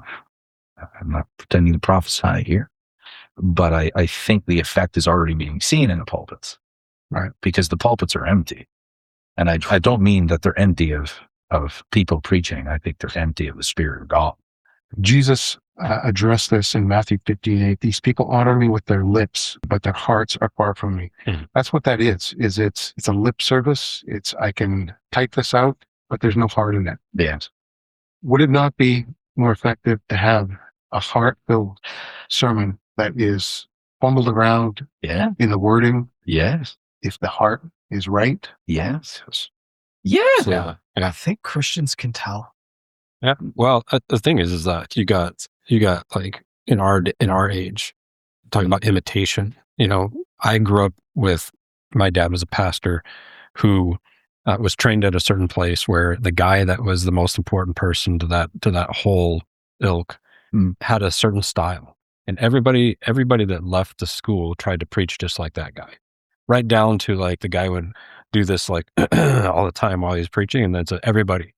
Speaker 1: not pretending to prophesy here, but I think the effect is already being seen in the pulpits, right? Because the pulpits are empty. And I don't mean that they're empty of people preaching. I think they're empty of the Spirit of God.
Speaker 2: Jesus addressed this in Matthew 15:8. These people honor me with their lips, but their hearts are far from me. That's what that is it's a lip service. It's, I can type this out, but there's no heart in it.
Speaker 1: Yes.
Speaker 2: Would it not be more effective to have a heart-filled sermon that is fumbled around in the wording?
Speaker 1: Yes.
Speaker 2: If the heart is right?
Speaker 1: Yes.
Speaker 5: Yeah.
Speaker 4: I think Christians can tell.
Speaker 5: Yeah. Well, the thing is that you got like in our age, talking about imitation. I grew up with my dad was a pastor who was trained at a certain place where the guy that was the most important person to that whole ilk had a certain style. And everybody that left the school tried to preach just like that guy. Right down to like the guy would do this like all the time while he's preaching, and then so everybody,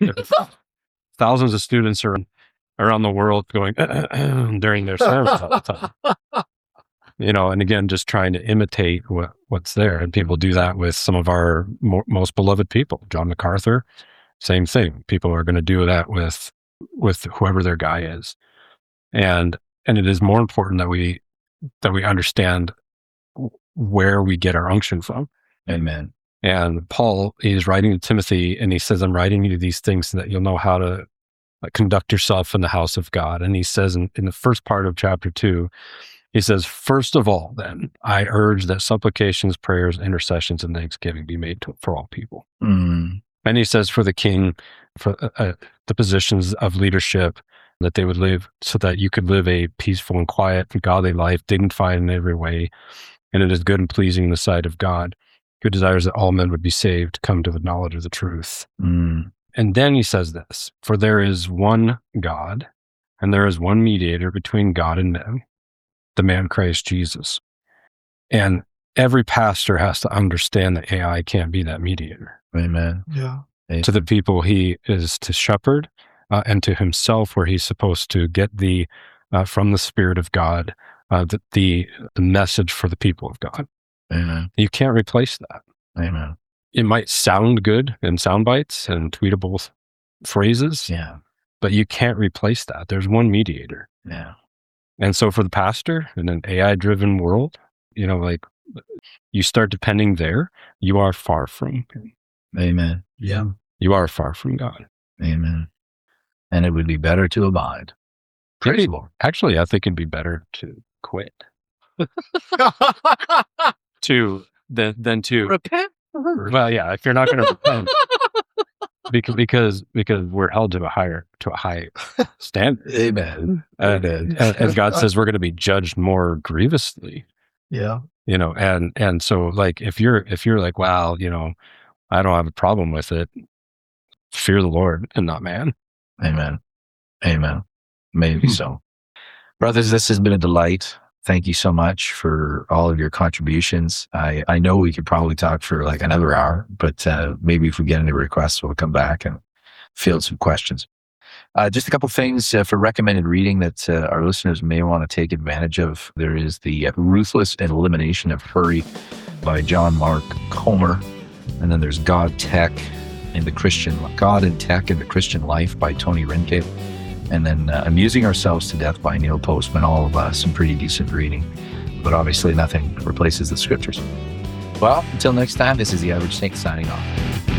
Speaker 5: thousands of students are around the world going during their sermons all the time. And again, just trying to imitate what's there. And people do that with some of our most beloved people. John MacArthur, same thing. People are going to do that with whoever their guy is. And it is more important that we understand where we get our unction from.
Speaker 1: Amen.
Speaker 5: And Paul is writing to Timothy, and he says, I'm writing you these things so that you'll know how to conduct yourself in the house of God. And he says in the first part of chapter 2, he says, first of all, then, I urge that supplications, prayers, intercessions, and thanksgiving be made for all people. And he says for the king, for the positions of leadership, that they would live so that you could live a peaceful and quiet and godly life, dignified in every way, and it is good and pleasing in the sight of God, who desires that all men would be saved, come to the knowledge of the truth. And then he says this, for there is one God, and there is one mediator between God and men, the man Christ Jesus. And every pastor has to understand that AI can't be that mediator.
Speaker 1: Amen.
Speaker 2: Yeah.
Speaker 5: To the people he is to shepherd, and to himself, where he's supposed to get from the Spirit of God, the message for the people of God.
Speaker 1: Amen.
Speaker 5: You can't replace that.
Speaker 1: Amen.
Speaker 5: It might sound good in sound bites and tweetable phrases, but you can't replace that. There's one mediator.
Speaker 1: Yeah.
Speaker 5: And so for the pastor in an AI-driven world, like you start depending there, you are far from him.
Speaker 1: Amen. Yeah.
Speaker 5: You are far from God.
Speaker 1: Amen. And it would be better to abide. Praise the Lord.
Speaker 5: Actually, I think it'd be better to quit. than to
Speaker 1: repent.
Speaker 5: Well, yeah, if you're not going to repent, because we're held to a high standard.
Speaker 1: Amen.
Speaker 5: And God says we're going to be judged more grievously.
Speaker 2: Yeah.
Speaker 5: And so like if you're like, wow, I don't have a problem with it, fear the Lord and not man.
Speaker 1: Amen. Amen. Maybe so. Brothers, this has been a delight. Thank you so much for all of your contributions. I know we could probably talk for like another hour, but maybe if we get any requests, we'll come back and field some questions. Just a couple things for recommended reading that our listeners may want to take advantage of. There is the Ruthless Elimination of Hurry by John Mark Comer. And then there's God and Tech in the Christian Life by Tony Reinke. And then Amusing Ourselves to Death by Neil Postman, all of some pretty decent reading. But obviously nothing replaces the scriptures. Well, until next time, this is The Average Saint signing off.